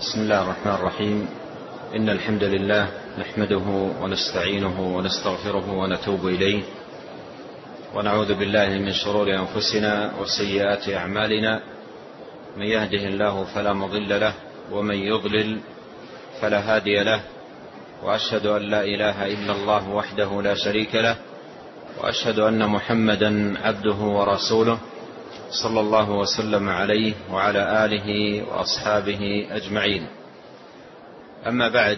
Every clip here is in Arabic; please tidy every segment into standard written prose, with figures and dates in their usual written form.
بسم الله الرحمن الرحيم. إن الحمد لله نحمده ونستعينه ونستغفره ونتوب إليه، ونعوذ بالله من شرور أنفسنا وسيئات أعمالنا. من يهده الله فلا مضل له، ومن يضلل فلا هادي له. وأشهد أن لا إله إلا الله وحده لا شريك له، وأشهد أن محمدا عبده ورسوله، صلى الله وسلم عليه وعلى آله وأصحابه أجمعين. أما بعد،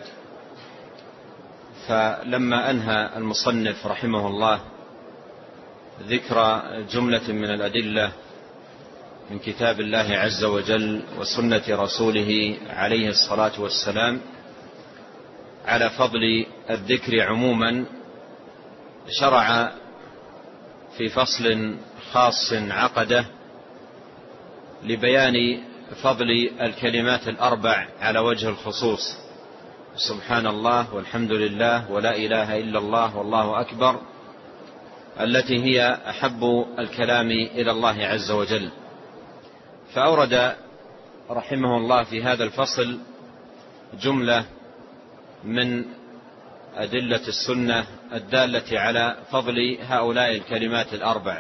فلما أنهى المصنف رحمه الله ذكر جملة من الأدلة من كتاب الله عز وجل وسنة رسوله عليه الصلاة والسلام على فضل الذكر عموما، شرع في فصل خاص عقده لبيان فضل الكلمات الأربع على وجه الخصوص: سبحان الله والحمد لله ولا إله إلا الله والله أكبر، التي هي أحب الكلام إلى الله عز وجل. فأورد رحمه الله في هذا الفصل جملة من أدلة السنة الدالة على فضل هؤلاء الكلمات الأربع،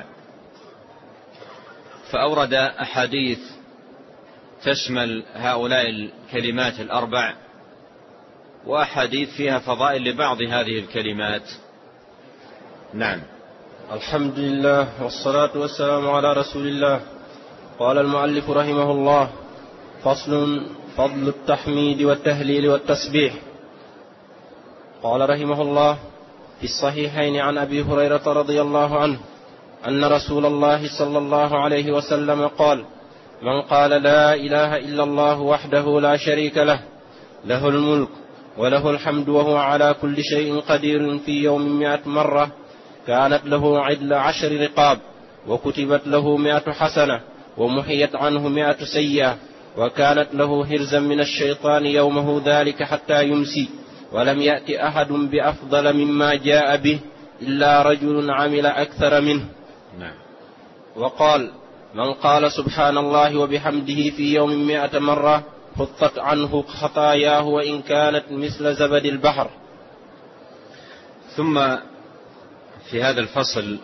فأورد أحاديث تشمل هؤلاء الكلمات الأربع، وأحاديث فيها فضائل لبعض هذه الكلمات. نعم. الحمد لله والصلاة والسلام على رسول الله. قال المؤلف رحمه الله: فصل: فضل التحميد والتهليل والتسبيح. قال رحمه الله: في الصحيحين عن أبي هريرة رضي الله عنه أن رسول الله صلى الله عليه وسلم قال: من قال لا إله إلا الله وحده لا شريك له، له الملك وله الحمد وهو على كل شيء قدير، في يوم 100 مرة، كانت له عدل 10 رقاب، وكتبت له 100 حسنة، ومحيت عنه 100 سيئة، وكانت له هرزا من الشيطان يومه ذلك حتى يمسي، ولم يأت أحد بأفضل مما جاء به إلا رجل عمل أكثر منه. وقال: من قال سبحان الله وبحمده في يوم 100 مرة حطت عنه خطاياه وإن كانت مثل زبد البحر. ثم في هذا الفصل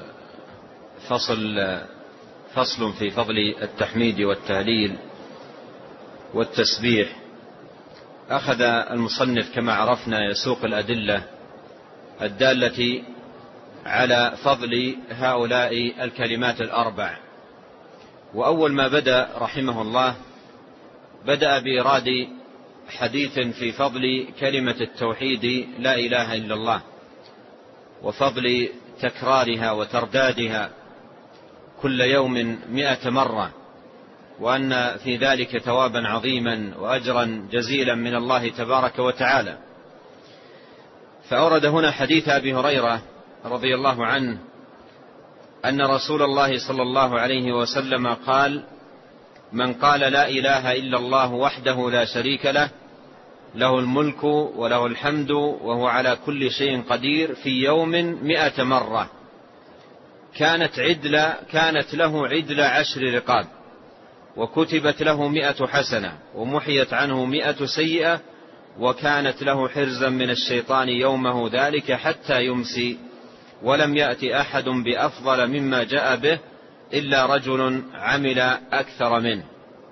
فصل في فضل التحميد والتهليل والتسبيح. أخذ المصنف كما عرفنا يسوق الأدلة الدالة على فضل هؤلاء الكلمات الأربع. وأول ما بدأ رحمه الله بدأ بإيراد حديث في فضل كلمة التوحيد لا إله إلا الله، وفضل تكرارها وتردادها كل يوم 100 مرة، وأن في ذلك ثوابا عظيما وأجرا جزيلا من الله تبارك وتعالى. فأورد هنا حديث أبي هريرة رضي الله عنه أن رسول الله صلى الله عليه وسلم قال: من قال لا إله إلا الله وحده لا شريك له، له الملك وله الحمد وهو على كل شيء قدير، في يوم 100 مرة، كانت له عدل 10 رقاب، وكتبت له 100 حسنة، ومحيت عنه 100 سيئة، وكانت له حرزا من الشيطان يومه ذلك حتى يمسي، ولم يأتي أحد بأفضل مما جاء به إلا رجل عمل أكثر منه.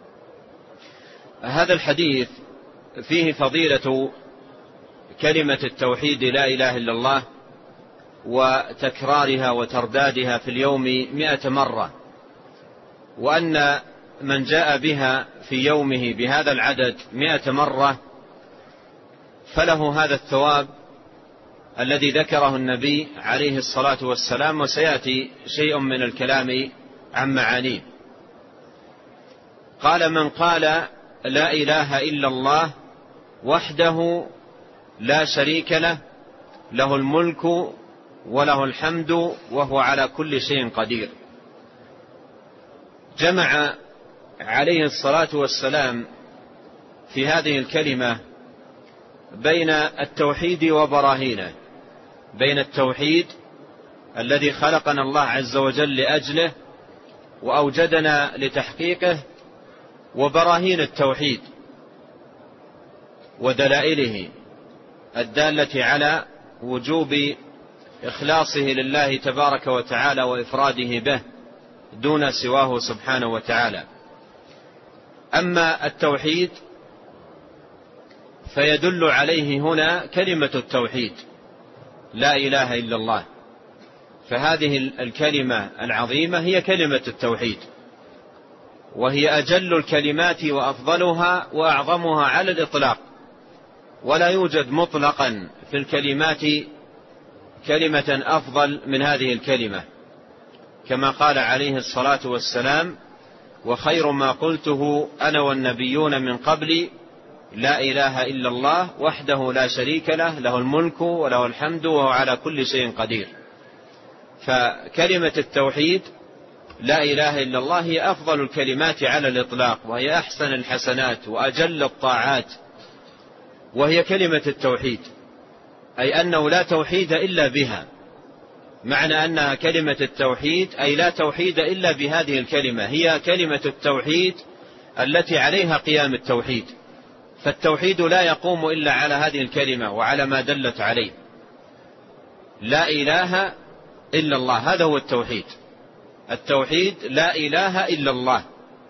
هذا الحديث فيه فضيلة كلمة التوحيد لا إله إلا الله، وتكرارها وتردادها في اليوم 100 مرة، وأن من جاء بها في يومه بهذا العدد 100 مرة فله هذا الثواب الذي ذكره النبي عليه الصلاة والسلام، وسيأتي شيء من الكلام عن معانيه. قال: من قال لا إله إلا الله وحده لا شريك له، له الملك وله الحمد وهو على كل شيء قدير. جمع عليه الصلاة والسلام في هذه الكلمة بين التوحيد وبراهينه، بين التوحيد الذي خلقنا الله عز وجل لأجله وأوجدنا لتحقيقه، وبراهين التوحيد ودلائله الدالة على وجوب إخلاصه لله تبارك وتعالى وإفراده به دون سواه سبحانه وتعالى. أما التوحيد فيدل عليه هنا كلمة التوحيد لا إله إلا الله، فهذه الكلمة العظيمة هي كلمة التوحيد، وهي أجل الكلمات وأفضلها وأعظمها على الإطلاق، ولا يوجد مطلقا في الكلمات كلمة أفضل من هذه الكلمة، كما قال عليه الصلاة والسلام: وخير ما قلته أنا والنبيون من قبلي لا إله إلا الله وحده لا شريك له، له الملك وله الحمد وهو على كل شيء قدير. فكلمة التوحيد لا إله إلا الله هي أفضل الكلمات على الإطلاق، وهي أحسن الحسنات وأجل الطاعات، وهي كلمة التوحيد، أي أنه لا توحيد إلا بها. معنى أنها كلمة التوحيد أي لا توحيد إلا بهذه الكلمة، هي كلمة التوحيد التي عليها قيام التوحيد، فالتوحيد لا يقوم إلا على هذه الكلمة وعلى ما دلت عليه. لا إله إلا الله، هذا هو التوحيد. التوحيد لا إله إلا الله.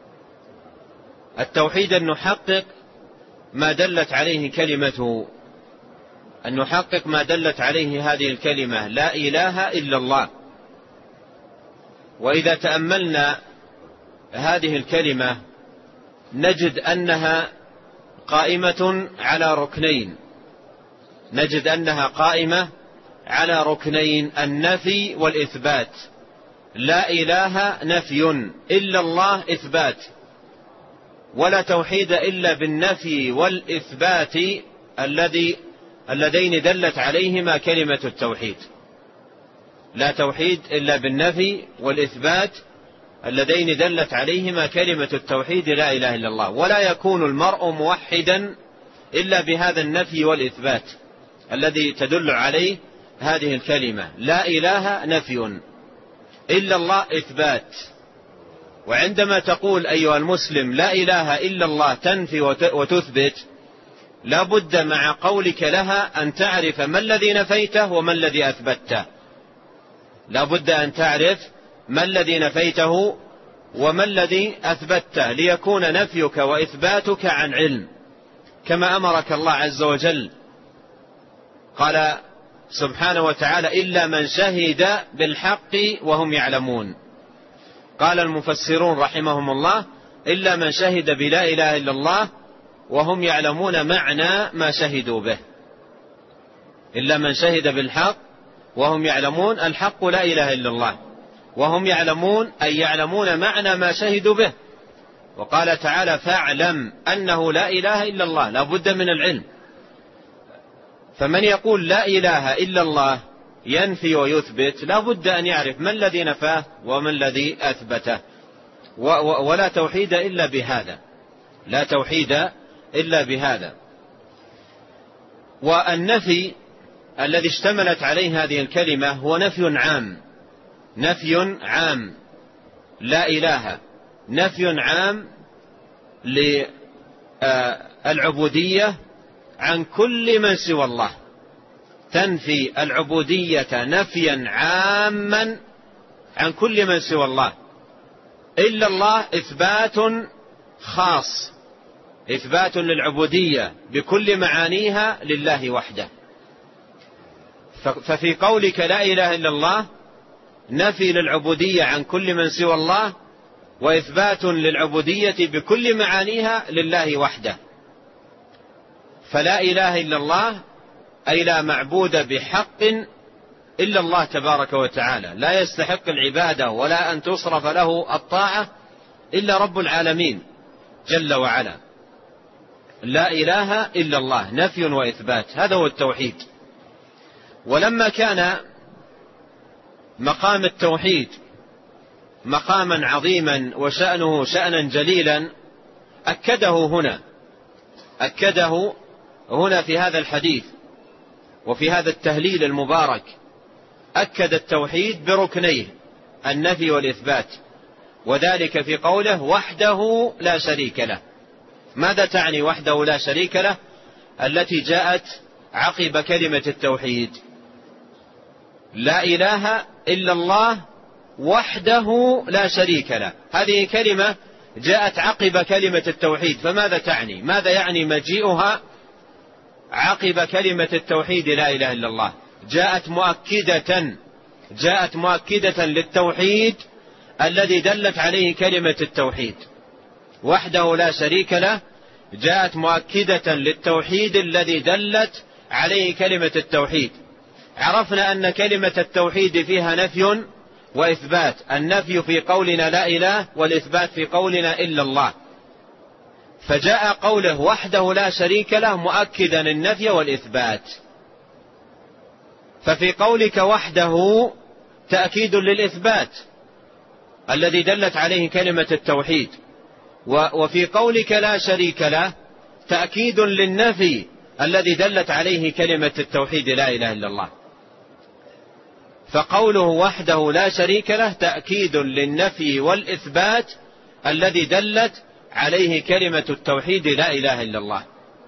التوحيد أن نحقق ما دلت عليه كلمته، أن نحقق ما دلت عليه هذه الكلمة لا إله إلا الله. وإذا تأملنا هذه الكلمة نجد أنها قائمة على ركنين، نجد أنها قائمة على ركنين: النفي والإثبات. لا إله نفي، إلا الله إثبات، ولا توحيد إلا بالنفي والإثبات اللذين دلت عليهما كلمة التوحيد. لا توحيد إلا بالنفي والإثبات اللذين دلت عليهما كلمة التوحيد لا إله إلا الله. ولا يكون المرء موحدا إلا بهذا النفي والإثبات الذي تدل عليه هذه الكلمة. لا إله نفي، إلا الله إثبات. وعندما تقول أيها المسلم لا إله إلا الله تنفي وتثبت، لا بد مع قولك لها أن تعرف ما الذي نفيته وما الذي أثبته. لا بد أن تعرف ما الذي نفيته وما الذي أثبته، ليكون نفيك وإثباتك عن علم، كما أمرك الله عز وجل. قال سبحانه وتعالى: إلا من شهد بالحق وهم يعلمون. قال المفسرون رحمهم الله: إلا من شهد بلا إله إلا الله وهم يعلمون معنى ما شهدوا به. إلا من شهد بالحق وهم يعلمون، الحق لا إله إلا الله، وهم يعلمون أي يعلمون معنى ما شهدوا به. وقال تعالى: فاعلم أنه لا إله إلا الله، لا بد من العلم. فمن يقول لا إله إلا الله ينفي ويثبت لا بد أن يعرف ما الذي نفاه وما الذي أثبته. ولا توحيد إلا بهذا، لا توحيد إلا بهذا. والنفي الذي اشتملت عليه هذه الكلمة هو نفي عام، نفي عام. لا إله نفي عام للعبودية عن كل من سوى الله، تنفي العبودية نفيا عاما عن كل من سوى الله. إلا الله إثبات خاص، إثبات للعبودية بكل معانيها لله وحده. ففي قولك لا إله إلا الله نفي للعبودية عن كل من سوى الله، وإثبات للعبودية بكل معانيها لله وحده. فلا إله إلا الله أي لا معبود بحق إلا الله تبارك وتعالى، لا يستحق العبادة ولا أن تصرف له الطاعة إلا رب العالمين جل وعلا. لا إله إلا الله نفي وإثبات، هذا هو التوحيد. ولما كان مقام التوحيد مقاما عظيما وشأنه شأنا جليلا أكده هنا في هذا الحديث وفي هذا التهليل المبارك. أكد التوحيد بركنيه النفي والإثبات، وذلك في قوله وحده لا شريك له. ماذا تعني وحده لا شريك له؟ التي جاءت عقب كلمة التوحيد. لا إله إلا الله وحده لا شريك له، هذه كلمة جاءت عقب كلمة التوحيد، فماذا تعني؟ ماذا يعني مجيئها عقب كلمة التوحيد لا إله إلا الله؟ جاءت مؤكدة للتوحيد الذي دلت عليه كلمة التوحيد. وحده لا شريك له جاءت مؤكدة للتوحيد الذي دلت عليه كلمة التوحيد. عرفنا أن كلمة التوحيد فيها نفي وإثبات، النفي في قولنا لا إله، والإثبات في قولنا إلا الله. فجاء قوله وحده لا شريك له مؤكدا النفي والإثبات. ففي قولك وحده تأكيد للإثبات الذي دلت عليه كلمة التوحيد، وفي قولك لا شريك له تأكيد للنفي الذي دلت عليه كلمة التوحيد لا إله إلا الله. فقوله وحده لا شريك له تأكيد للنفي والإثبات الذي دلت عليه كلمة التوحيد لا إله إلا الله.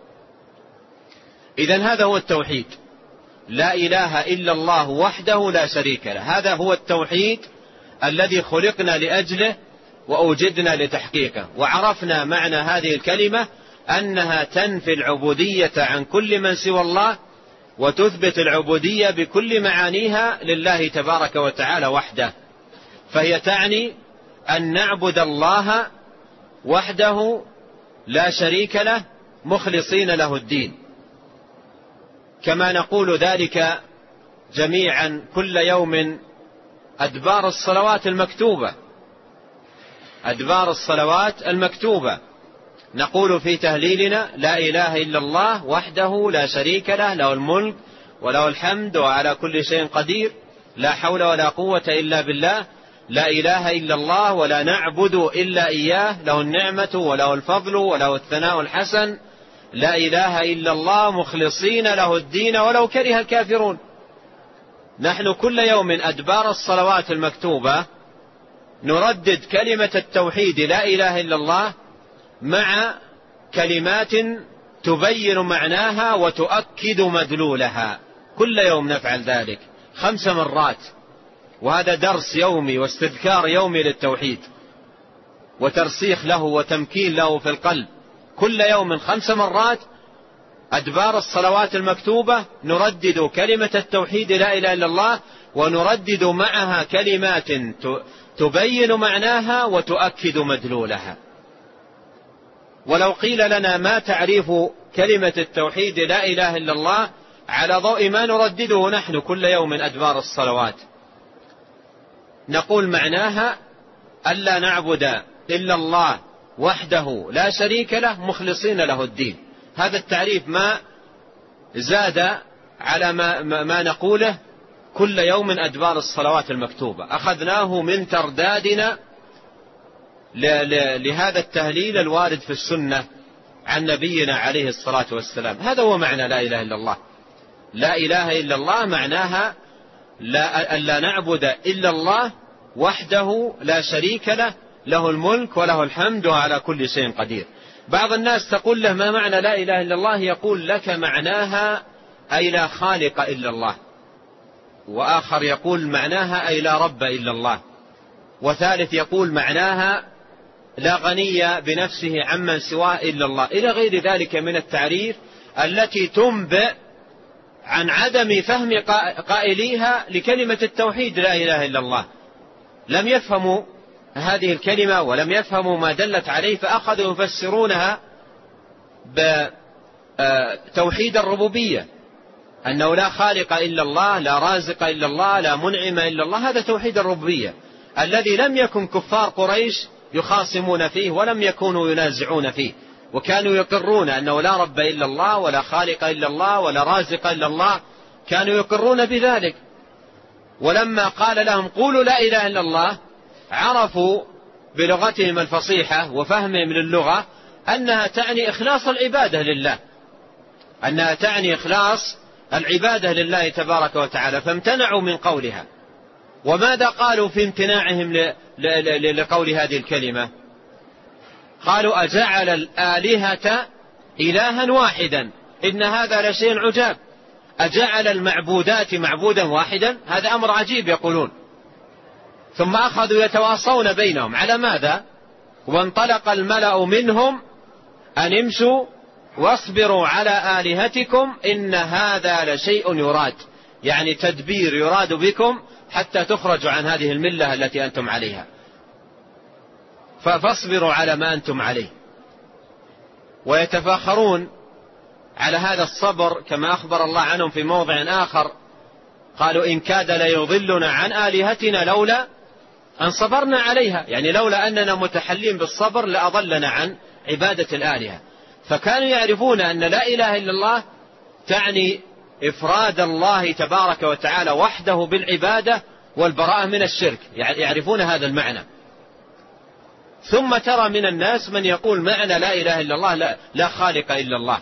إذن هذا هو التوحيد، لا إله إلا الله وحده لا شريك له، هذا هو التوحيد الذي خلقنا لأجله وأوجدنا لتحقيقه. وعرفنا معنى هذه الكلمة أنها تنفي العبودية عن كل من سوى الله، وتثبت العبودية بكل معانيها لله تبارك وتعالى وحده. فهي تعني أن نعبد الله وحده لا شريك له مخلصين له الدين، كما نقول ذلك جميعا كل يوم أدبار الصلوات المكتوبة نقول في تهليلنا لا إله إلا الله وحده لا شريك له، له الملك وله الحمد وعلى كل شيء قدير، لا حول ولا قوة إلا بالله، لا إله إلا الله ولا نعبد إلا إياه، له النعمة وله الفضل وله الثناء الحسن، لا إله إلا الله مخلصين له الدين ولو كره الكافرون. نحن كل يوم أدبار الصلوات المكتوبة نردد كلمة التوحيد لا إله إلا الله مع كلمات تبين معناها وتؤكد مدلولها، كل يوم نفعل ذلك 5 مرات، وهذا درس يومي واستذكار يومي للتوحيد وترسيخ له وتمكين له في القلب. كل يوم 5 مرات أدبار الصلوات المكتوبة نردد كلمة التوحيد لا إله إلا الله، ونردد معها كلمات تبين معناها وتؤكد مدلولها. ولو قيل لنا ما تعريف كلمة التوحيد لا إله إلا الله على ضوء ما نردده نحن كل يوم أدبار الصلوات، نقول معناها ألا نعبد إلا الله وحده لا شريك له مخلصين له الدين. هذا التعريف ما زاد على ما نقوله كل يوم أدبار الصلوات المكتوبة، أخذناه من تردادنا لهذا التهليل الوارد في السنة عن نبينا عليه الصلاة والسلام. هذا هو معنى لا إله إلا الله. لا إله إلا الله معناها ألا نعبد إلا الله وحده لا شريك له، له الملك وله الحمد وعلى كل شيء قدير. بعض الناس تقول له ما معنى لا إله إلا الله؟ يقول لك معناها أي لا خالق إلا الله، وآخر يقول معناها أي لا رب إلا الله، وثالث يقول معناها لا غني بنفسه عمن سواه إلا الله، إلى غير ذلك من التعريف التي تنبئ عن عدم فهم قائليها لكلمة التوحيد لا إله إلا الله. لم يفهموا هذه الكلمة ولم يفهموا ما دلت عليه، فأخذوا يفسرونها بتوحيد الربوبية، أنه لا خالق إلا الله، لا رازق إلا الله، لا منعم إلا الله. هذا توحيد الربوبية الذي لم يكن كفار قريش يخاصمون فيه ولم يكونوا ينازعون فيه، وكانوا يقرون أنه لا رب إلا الله ولا خالق إلا الله ولا رازق إلا الله، كانوا يقرون بذلك. ولما قال لهم قولوا لا إله إلا الله عرفوا بلغتهم الفصيحة وفهمهم للغة أنها تعني إخلاص العبادة لله، أنها تعني إخلاص العبادة لله تبارك وتعالى، فامتنعوا من قولها. وماذا قالوا في امتناعهم لقول هذه الكلمة؟ قالوا أجعل الآلهة إلها واحدا إن هذا لشيء عجاب، أجعل المعبودات معبودا واحدا؟ هذا أمر عجيب يقولون. ثم أخذوا يتواصون بينهم على ماذا؟ وانطلق الملأ منهم أن امشوا واصبروا على آلهتكم إن هذا لشيء يراد، يعني تدبير يراد بكم حتى تخرجوا عن هذه الملة التي أنتم عليها، فاصبروا على ما أنتم عليه. ويتفاخرون على هذا الصبر كما أخبر الله عنهم في موضع آخر، قالوا إن كاد ليضلنا عن آلهتنا لولا أن صبرنا عليها، يعني لولا أننا متحلين بالصبر لأضلنا عن عبادة الآلهة. فكانوا يعرفون أن لا إله إلا الله تعني إفراد الله تبارك وتعالى وحده بالعبادة والبراءة من الشرك، يعرفون هذا المعنى. ثم ترى من الناس من يقول معنى لا إله إلا الله لا خالق إلا الله.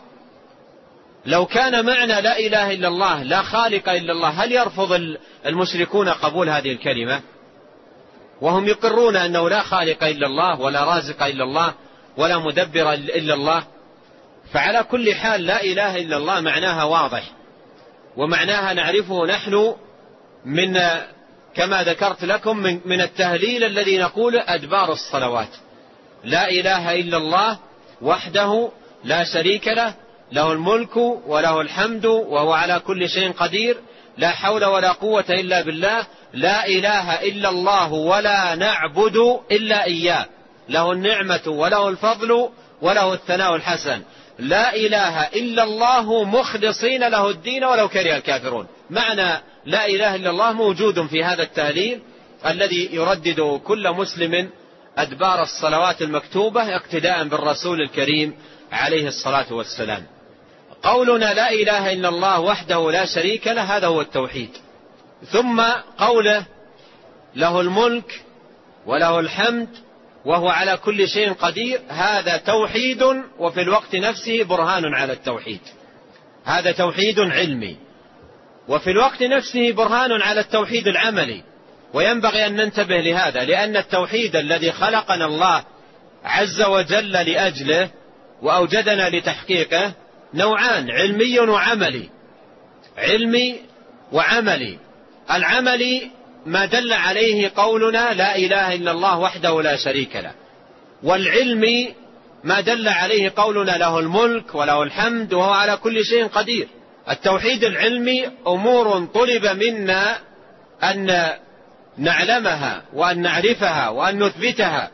لو كان معنى لا إله إلا الله لا خالق إلا الله، هل يرفض المشركون قبول هذه الكلمة وهم يقرون أنه لا خالق إلا الله ولا رازق إلا الله ولا مدبر إلا الله؟ فعلى كل حال لا إله إلا الله معناها واضح، ومعناها نعرفه نحن من كما ذكرت لكم من التهليل الذي نقول أدبار الصلوات. لا إله إلا الله وحده لا شريك له، له الملك وله الحمد وهو على كل شيء قدير، لا حول ولا قوة إلا بالله، لا إله إلا الله ولا نعبد إلا إياه، له النعمة وله الفضل وله الثناء الحسن، لا إله إلا الله مخلصين له الدين ولو كره الكافرون. معنى لا إله إلا الله موجود في هذا التهليل الذي يردد كل مسلم أدبار الصلوات المكتوبة اقتداء بالرسول الكريم عليه الصلاة والسلام. قولنا لا إله إلا الله وحده لا شريك له هذا هو التوحيد. ثم قوله له الملك وله الحمد وهو على كل شيء قدير، هذا توحيد وفي الوقت نفسه برهان على التوحيد. هذا توحيد علمي وفي الوقت نفسه برهان على التوحيد العملي. وينبغي أن ننتبه لهذا، لأن التوحيد الذي خلقنا الله عز وجل لأجله وأوجدنا لتحقيقه نوعان، علمي وعملي. علمي وعملي. العملي ما دل عليه قولنا لا إله إلا الله وحده لا شريك له، والعلمي ما دل عليه قولنا له الملك وله الحمد وهو على كل شيء قدير. التوحيد العلمي أمور طلب منا أن نعلمها وأن نعرفها وأن نثبتها،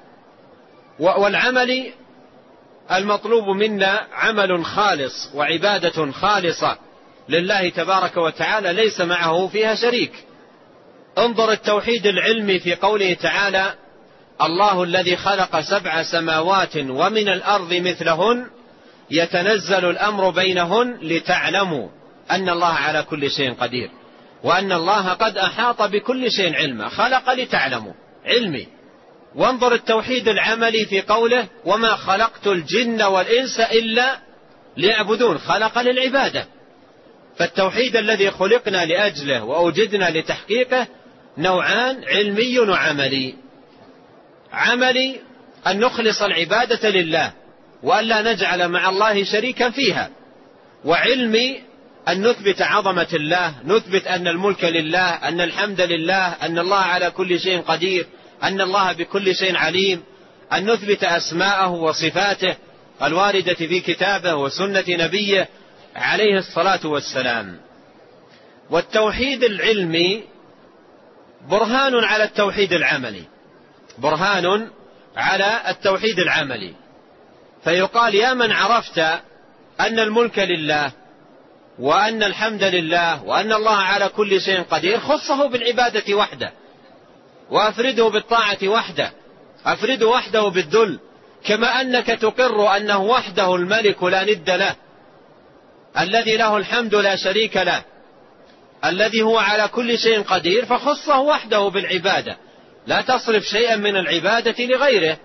والعمل المطلوب منا عمل خالص وعبادة خالصة لله تبارك وتعالى ليس معه فيها شريك. انظر التوحيد العلمي في قوله تعالى الله الذي خلق 7 سماوات ومن الأرض مثلهن يتنزل الأمر بينهن لتعلموا أن الله على كل شيء قدير وأن الله قد أحاط بكل شيء علما. خلق لتعلموا، علمي. وانظر التوحيد العملي في قوله وما خلقت الجن والإنس إلا ليعبدون، خلق للعبادة. فالتوحيد الذي خلقنا لأجله وأوجدنا لتحقيقه نوعان، علمي وعملي. عملي أن نخلص العبادة لله وأن لا نجعل مع الله شريكا فيها، وعلمي أن نثبت عظمة الله، نثبت أن الملك لله، أن الحمد لله، أن الله على كل شيء قدير، أن الله بكل شيء عليم، أن نثبت أسماءه وصفاته الواردة في كتابه وسنة نبيه عليه الصلاة والسلام. والتوحيد العلمي برهان على التوحيد العملي، برهان على التوحيد العملي. فيقال يا من عرفت أن الملك لله وأن الحمد لله وأن الله على كل شيء قدير، خصه بالعبادة وحده وأفرده بالطاعة وحده، أفرده وحده بالذل، كما أنك تقر أنه وحده الملك لا ند له، الذي له الحمد لا شريك له، الذي هو على كل شيء قدير، فخصه وحده بالعبادة، لا تصرف شيئا من العبادة لغيره.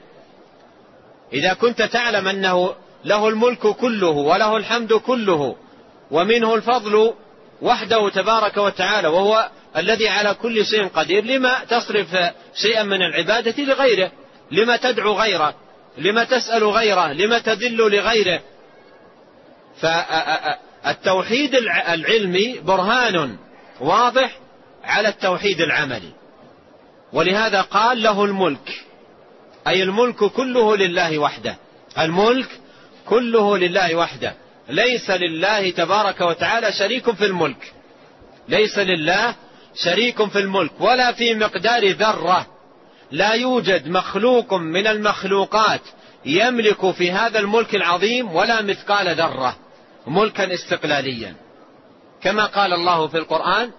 إذا كنت تعلم أنه له الملك كله وله الحمد كله ومنه الفضل وحده تبارك وتعالى وهو الذي على كل شيء قدير، لما تصرف شيئا من العبادة لغيره؟ لما تدعو غيره؟ لما تسأل غيره؟ لما تذل لغيره؟ التوحيد العلمي برهان واضح على التوحيد العملي، ولهذا قال له الملك، أي الملك كله لله وحده، الملك كله لله وحده، ليس لله تبارك وتعالى شريك في الملك، ليس لله شريك في الملك ولا في مقدار ذرة. لا يوجد مخلوق من المخلوقات يملك في هذا الملك العظيم ولا مثقال ذرة، ملكا استقلاليا، كما قال الله في القرآن: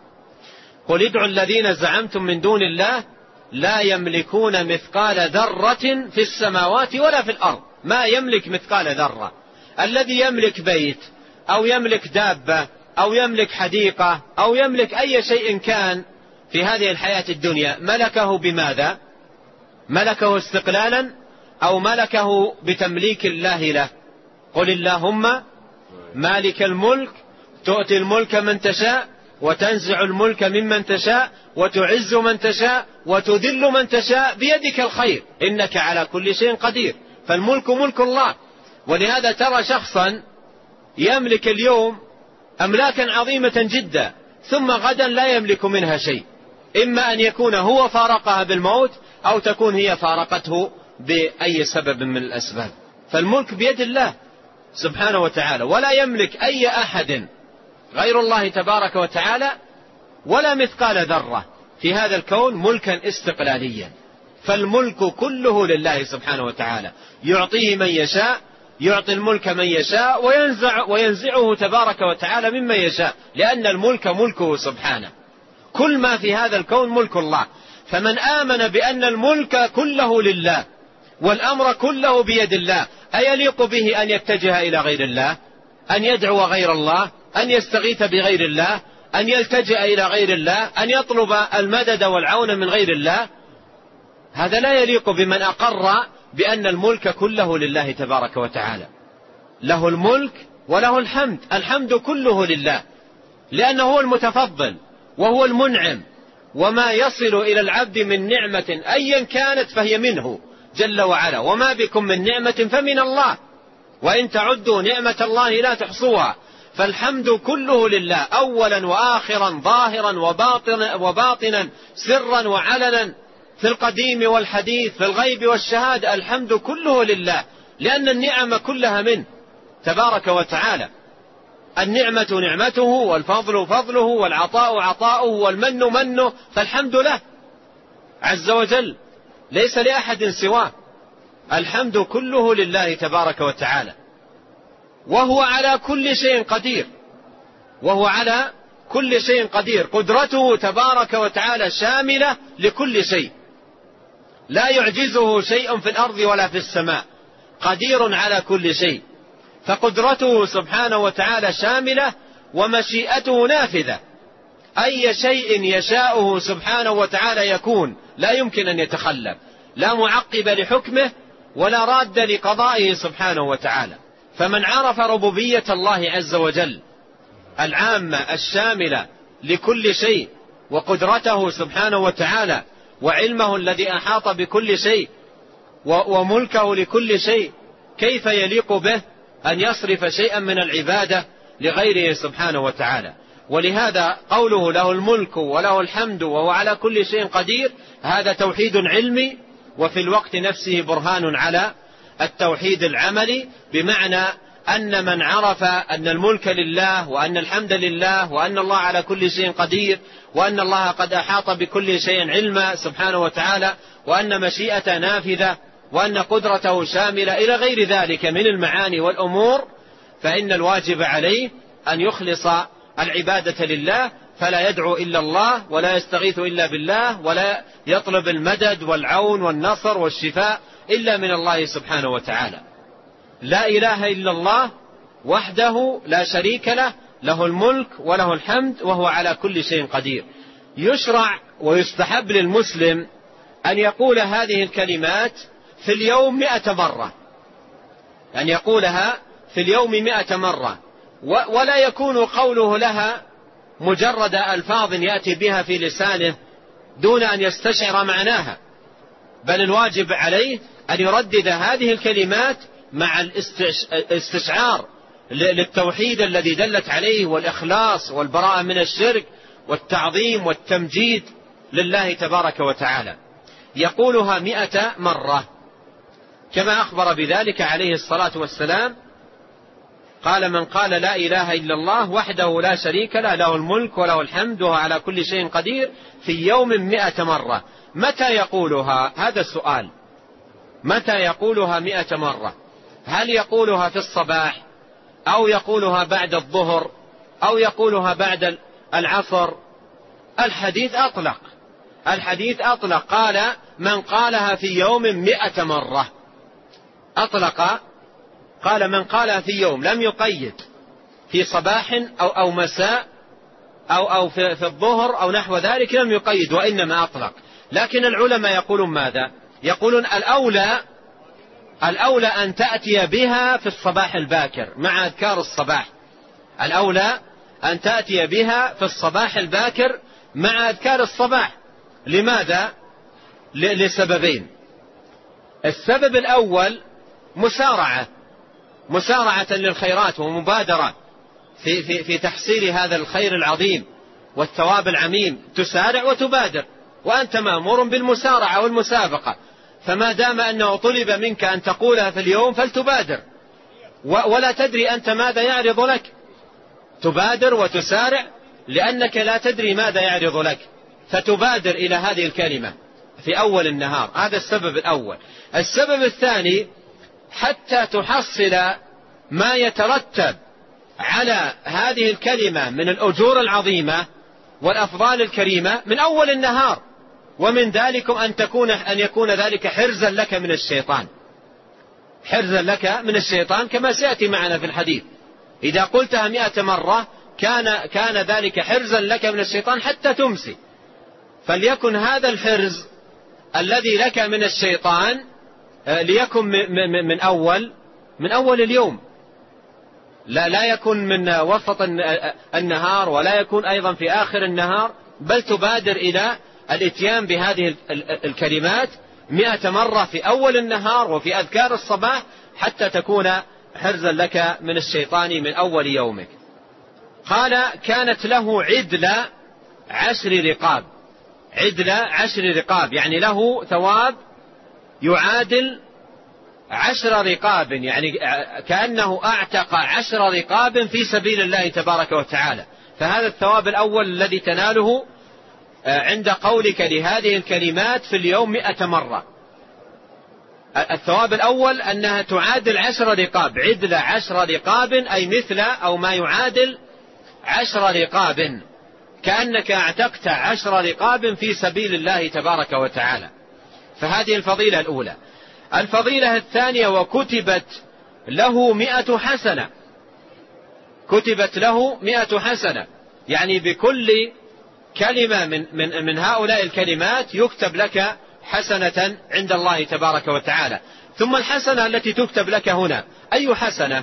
قل ادعوا الذين زعمتم من دون الله لا يملكون مثقال ذرة في السماوات ولا في الأرض. ما يملك مثقال ذرة. الذي يملك بيت أو يملك دابة أو يملك حديقة أو يملك أي شيء كان في هذه الحياة الدنيا، ملكه بماذا؟ ملكه استقلالا أو ملكه بتمليك الله له؟ قل اللهم مالك الملك تؤتي الملك من تشاء وتنزع الملك ممن تشاء وتعز من تشاء وتذل من تشاء بيدك الخير إنك على كل شيء قدير. فالملك ملك الله. ولهذا ترى شخصا يملك اليوم أملاكا عظيمة جدا ثم غدا لا يملك منها شيء، إما أن يكون هو فارقها بالموت أو تكون هي فارقته بأي سبب من الأسباب. فالملك بيد الله سبحانه وتعالى، ولا يملك أي أحد غير الله تبارك وتعالى ولا مثقال ذرة في هذا الكون ملكا استقلاليا. فالملك كله لله سبحانه وتعالى، يعطيه من يشاء، يعطي الملك من يشاء وينزعه تبارك وتعالى ممن يشاء، لأن الملك ملكه سبحانه. كل ما في هذا الكون ملك الله. فمن آمن بأن الملك كله لله والأمر كله بيد الله، أيليق به أن يتجه إلى غير الله، أن يدعو غير الله، أن يستغيث بغير الله، أن يلتجئ إلى غير الله، أن يطلب المدد والعون من غير الله؟ هذا لا يليق بمن أقر بأن الملك كله لله تبارك وتعالى. له الملك وله الحمد، الحمد كله لله، لأنه هو المتفضل وهو المنعم، وما يصل إلى العبد من نعمة أيا كانت فهي منه جل وعلا، وما بكم من نعمة فمن الله، وإن تعدوا نعمة الله لا تحصوها. فالحمد كله لله، أولا وآخرا، ظاهرا وباطنا، سرا وعلنا، في القديم والحديث، في الغيب والشهادة، الحمد كله لله، لأن النعم كلها منه تبارك وتعالى. النعمة نعمته، والفضل فضله، والعطاء عطاؤه، والمن منه، فالحمد له عز وجل، ليس لأحد سواه. الحمد كله لله تبارك وتعالى، وهو على كل شيء قدير، وهو على كل شيء قدير. قدرته تبارك وتعالى شاملة لكل شيء، لا يعجزه شيء في الأرض ولا في السماء، قدير على كل شيء. فقدرته سبحانه وتعالى شاملة، ومشيئته نافذة، أي شيء يشاءه سبحانه وتعالى يكون، لا يمكن أن يتخلف، لا معقب لحكمه ولا راد لقضائه سبحانه وتعالى. فمن عرف ربوبية الله عز وجل العامة الشاملة لكل شيء، وقدرته سبحانه وتعالى، وعلمه الذي أحاط بكل شيء، وملكه لكل شيء، كيف يليق به أن يصرف شيئا من العبادة لغيره سبحانه وتعالى؟ ولهذا قوله له الملك وله الحمد وهو على كل شيء قدير، هذا توحيد علمي، وفي الوقت نفسه برهان على التوحيد العملي، بمعنى أن من عرف أن الملك لله، وأن الحمد لله، وأن الله على كل شيء قدير، وأن الله قد أحاط بكل شيء علما سبحانه وتعالى، وأن مشيئته نافذة، وأن قدرته شاملة إلى غير ذلك من المعاني والأمور، فإن الواجب عليه أن يخلص العبادة لله، فلا يدعو إلا الله، ولا يستغيث إلا بالله، ولا يطلب المدد والعون والنصر والشفاء إلا من الله سبحانه وتعالى. لا إله إلا الله وحده لا شريك له، له الملك وله الحمد وهو على كل شيء قدير. يشرع ويستحب للمسلم أن يقول هذه الكلمات في اليوم 100 مرة، أن يقولها في اليوم 100 مرة، ولا يكون قوله لها مجرد ألفاظ يأتي بها في لسانه دون أن يستشعر معناها، بل الواجب عليه أن يردد هذه الكلمات مع الاستشعار للتوحيد الذي دلت عليه، والإخلاص والبراءة من الشرك والتعظيم والتمجيد لله تبارك وتعالى. يقولها 100 مرة كما أخبر بذلك عليه الصلاة والسلام، قال: من قال لا إله إلا الله وحده لا شريك له، له الملك وله الحمد وهو على كل شيء قدير، في يوم 100 مرة. متى يقولها؟ هذا السؤال. متى يقولها 100 مرة؟ هل يقولها في الصباح، أو يقولها بعد الظهر، أو يقولها بعد العصر؟ الحديث أطلق، قال: من قالها في يوم 100 مرة. أطلق، قال: من قالها في يوم، لم يقيد في صباح أو مساء أو في الظهر أو نحو ذلك، لم يقيد، وإنما أطلق. لكن العلماء يقولون ماذا؟ يقولون الأولى أن تأتي بها في الصباح الباكر مع أذكار الصباح. الأولى أن تأتي بها في الصباح الباكر مع أذكار الصباح. لماذا؟ لسببين. السبب الأول مسارعة للخيرات ومبادرة في تحصيل هذا الخير العظيم والثواب العميم. تسارع وتبادر، وأنت مأمور بالمسارعة والمسابقة، فما دام أنه طلب منك أن تقولها في اليوم فلتبادر، ولا تدري أنت ماذا يعرض لك. تبادر وتسارع لأنك لا تدري ماذا يعرض لك، فتبادر إلى هذه الكلمة في أول النهار. هذا السبب الأول. السبب الثاني، حتى تحصل ما يترتب على هذه الكلمة من الأجور العظيمة والأفضال الكريمة من أول النهار، ومن ذلك أن يكون ذلك حرزا لك من الشيطان. حرزا لك من الشيطان كما سيأتي معنا في الحديث. إذا قلتها 100 مرة كان ذلك حرزا لك من الشيطان حتى تمسي. فليكن هذا الحرز الذي لك من الشيطان ليكن من أول اليوم، لا يكن من وسط النهار، ولا يكون أيضا في آخر النهار، بل تبادر إلى الاتيان بهذه الكلمات 100 مرة في أول النهار وفي أذكار الصباح، حتى تكون حرزا لك من الشيطان من أول يومك. قال: كانت له عدل 10 رقاب. عدل 10 رقاب يعني له ثواب يعادل 10 رقاب، يعني كأنه أعتق 10 رقاب في سبيل الله تبارك وتعالى. فهذا الثواب الأول الذي تناله عند قولك لهذه الكلمات في اليوم 100 مرة. الثواب الأول أنها تعادل 10 رقاب. عدل 10 رقاب أي مثل أو ما يعادل 10 رقاب، كأنك اعتقت 10 رقاب في سبيل الله تبارك وتعالى. فهذه الفضيلة الأولى. الفضيلة الثانية: وكتبت له 100 حسنة. كتبت له 100 حسنة، يعني بكل كلمة من هؤلاء الكلمات يكتب لك حسنة عند الله تبارك وتعالى. ثم الحسنة التي تكتب لك هنا أي حسنة؟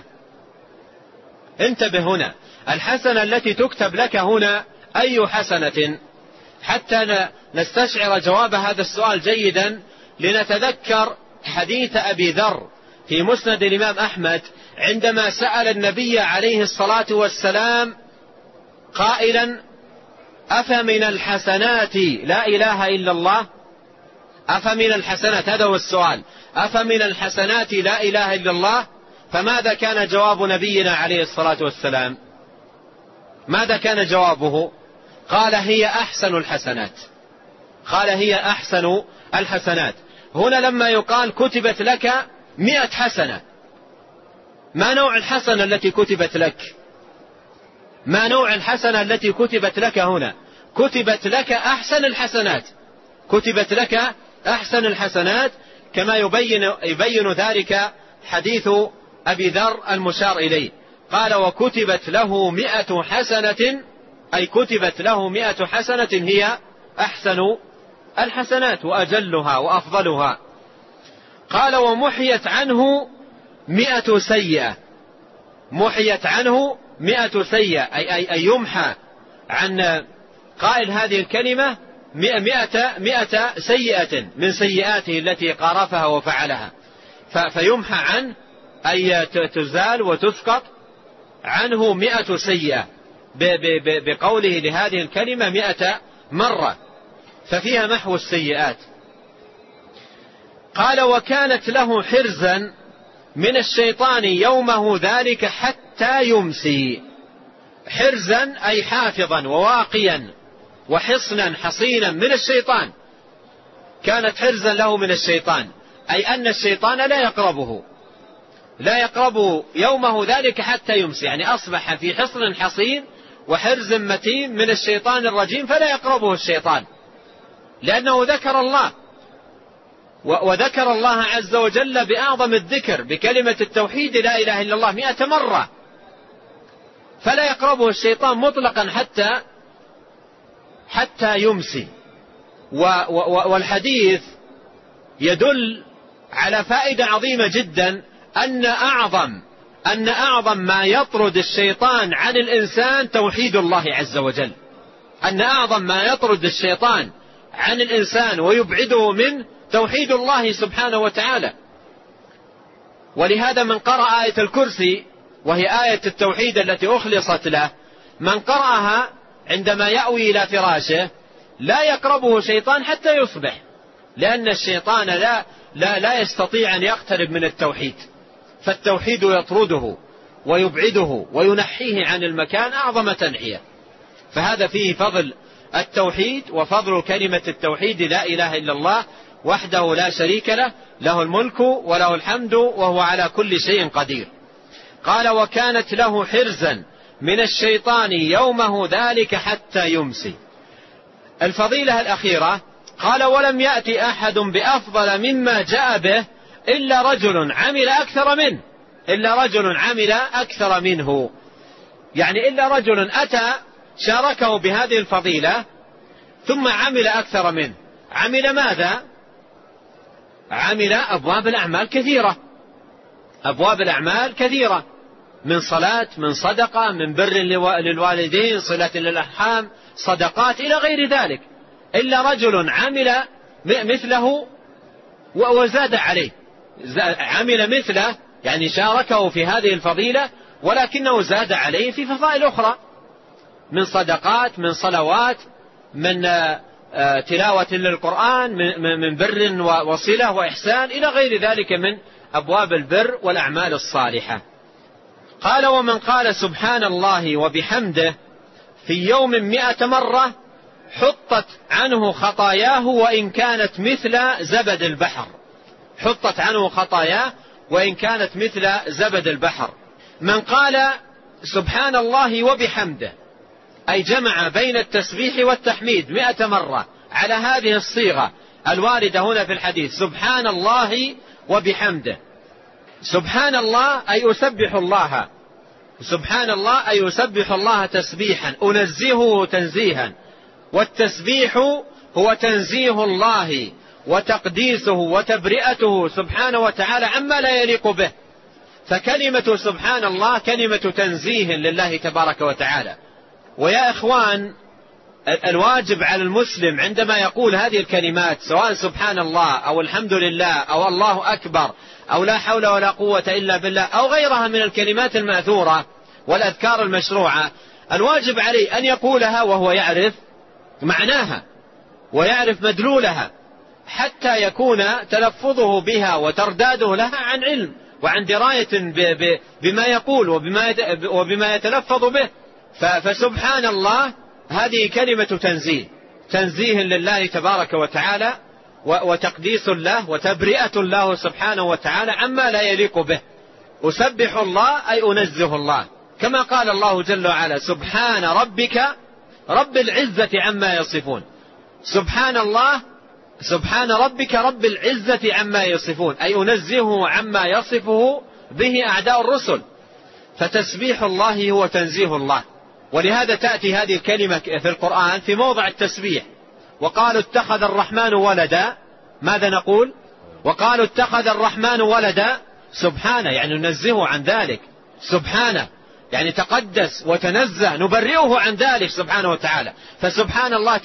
انتبه هنا، الحسنة التي تكتب لك هنا أي حسنة؟ حتى نستشعر جواب هذا السؤال جيدا، لنتذكر حديث أبي ذر في مسند الإمام أحمد عندما سأل النبي عليه الصلاة والسلام قائلا: أفمن الحسنات لا إله إلا الله؟ أفمن الحسنات، هذا هو السؤال، أفمن الحسنات لا إله إلا الله؟ فماذا كان جواب نبينا عليه الصلاة والسلام؟ ماذا كان جوابه؟ قال: هي أحسن الحسنات. قال: هي أحسن الحسنات. هنا لما يقال كتبت لك 100 حسنة، ما نوع الحسنة التي كتبت لك؟ ما نوع الحسنة التي كتبت لك هنا؟ كتبت لك أحسن الحسنات. كتبت لك أحسن الحسنات، كما يبين ذلك حديث أبي ذر المشار إليه. قال: وكتبت له 100 حسنة، أي كتبت له 100 حسنة هي أحسن الحسنات وأجلها وأفضلها. قال: ومحيت عنه 100 سيئة. محيت عنه 100 سيئة أي يمحى عن قائل هذه الكلمة 100 سيئة من سيئاته التي قارفها وفعلها، فيمحى عنه أي تزال وتسقط عنه 100 سيئة بقوله لهذه الكلمة 100 مرة، ففيها محو السيئات. قال وكانت له حرزا من الشيطان يومه ذلك حتى يمسي. حرزا أي حافظا وواقيا وحصنا حصينا من الشيطان، كانت حرزا له من الشيطان، أي أن الشيطان لا يقربه يومه ذلك حتى يمسي، يعني أصبح في حصن حصين وحرز متين من الشيطان الرجيم، فلا يقربه الشيطان، لأنه ذكر الله، وذكر الله عز وجل بأعظم الذكر بكلمة التوحيد لا إله إلا الله 100 مرة، فلا يقربه الشيطان مطلقا حتى يمسي. والحديث يدل على فائدة عظيمة جدا، أن أعظم ما يطرد الشيطان عن الإنسان توحيد الله عز وجل، أن أعظم ما يطرد الشيطان عن الإنسان ويبعده منه توحيد الله سبحانه وتعالى. ولهذا من قرأ آية الكرسي، وهي آية التوحيد التي أخلصت له، من قرأها عندما يأوي إلى فراشه لا يقربه شيطان حتى يصبح، لأن الشيطان لا يستطيع أن يقترب من التوحيد، فالتوحيد يطرده ويبعده وينحيه عن المكان أعظم تنحية. فهذا فيه فضل التوحيد وفضل كلمة التوحيد لا إله إلا الله وحده لا شريك له، له الملك وله الحمد وهو على كل شيء قدير. قال وكانت له حرزا من الشيطان يومه ذلك حتى يمسي. الفضيلة الأخيرة قال ولم يأتي أحد بأفضل مما جاء به إلا رجل عمل أكثر منه، يعني إلا رجل أتى شاركه بهذه الفضيلة ثم عمل أكثر منه. عمل ماذا؟ عمل أبواب الأعمال كثيرة، من صلاة، من صدقة، من بر للوالدين، صلة للأرحام، صدقات إلى غير ذلك، إلا رجل عمل مثله وزاد عليه، عمل مثله يعني شاركه في هذه الفضيلة ولكنه زاد عليه في فضائل أخرى، من صدقات، من صلوات، من تلاوة للقرآن، من بر وصلة وإحسان إلى غير ذلك من أبواب البر والأعمال الصالحة. قال ومن قال سبحان الله وبحمده في يوم 100 مرة حطت عنه خطاياه وإن كانت مثل زبد البحر. حطت عنه خطاياه وإن كانت مثل زبد البحر. من قال سبحان الله وبحمده أي جمع بين التسبيح والتحميد 100 مرة على هذه الصيغة الواردة هنا في الحديث، سبحان الله وبحمده. سبحان الله أي أسبح الله، سبحان الله أي أسبح الله تسبيحا، أنزهه تنزيها، والتسبيح هو تنزيه الله وتقديسه وتبرئته سبحانه وتعالى عما لا يليق به. فكلمة سبحان الله كلمة تنزيه لله تبارك وتعالى. ويا إخوان، الواجب على المسلم عندما يقول هذه الكلمات، سواء سبحان الله أو الحمد لله أو الله أكبر أو لا حول ولا قوة إلا بالله أو غيرها من الكلمات المأثورة والأذكار المشروعة، الواجب عليه أن يقولها وهو يعرف معناها ويعرف مدلولها، حتى يكون تلفظه بها وترداده لها عن علم وعن دراية بما يقول وبما يتلفظ به. فسبحان الله هذه كلمة تنزيه لله تبارك وتعالى وتقديس الله وتبرئة الله سبحانه وتعالى عما لا يليق به. أسبح الله أي أنزه الله، كما قال الله جل وعلا سبحان ربك رب العزة عما يصفون. سبحان الله سبحان ربك رب العزة عما يصفون، أي أنزهه عما يصفه به أعداء الرسل. فتسبيح الله هو تنزيه الله. ولهذا تأتي هذه الكلمة في القرآن في موضع التسبيح. وقالوا اتخذ الرحمن ولدا، ماذا نقول؟ وقالوا اتخذ الرحمن ولدا، سبحانه يعني ننزهه عن ذلك، سبحانه يعني تقدس وتنزه، نبرئه عن ذلك سبحانه وتعالى. فسبحان الله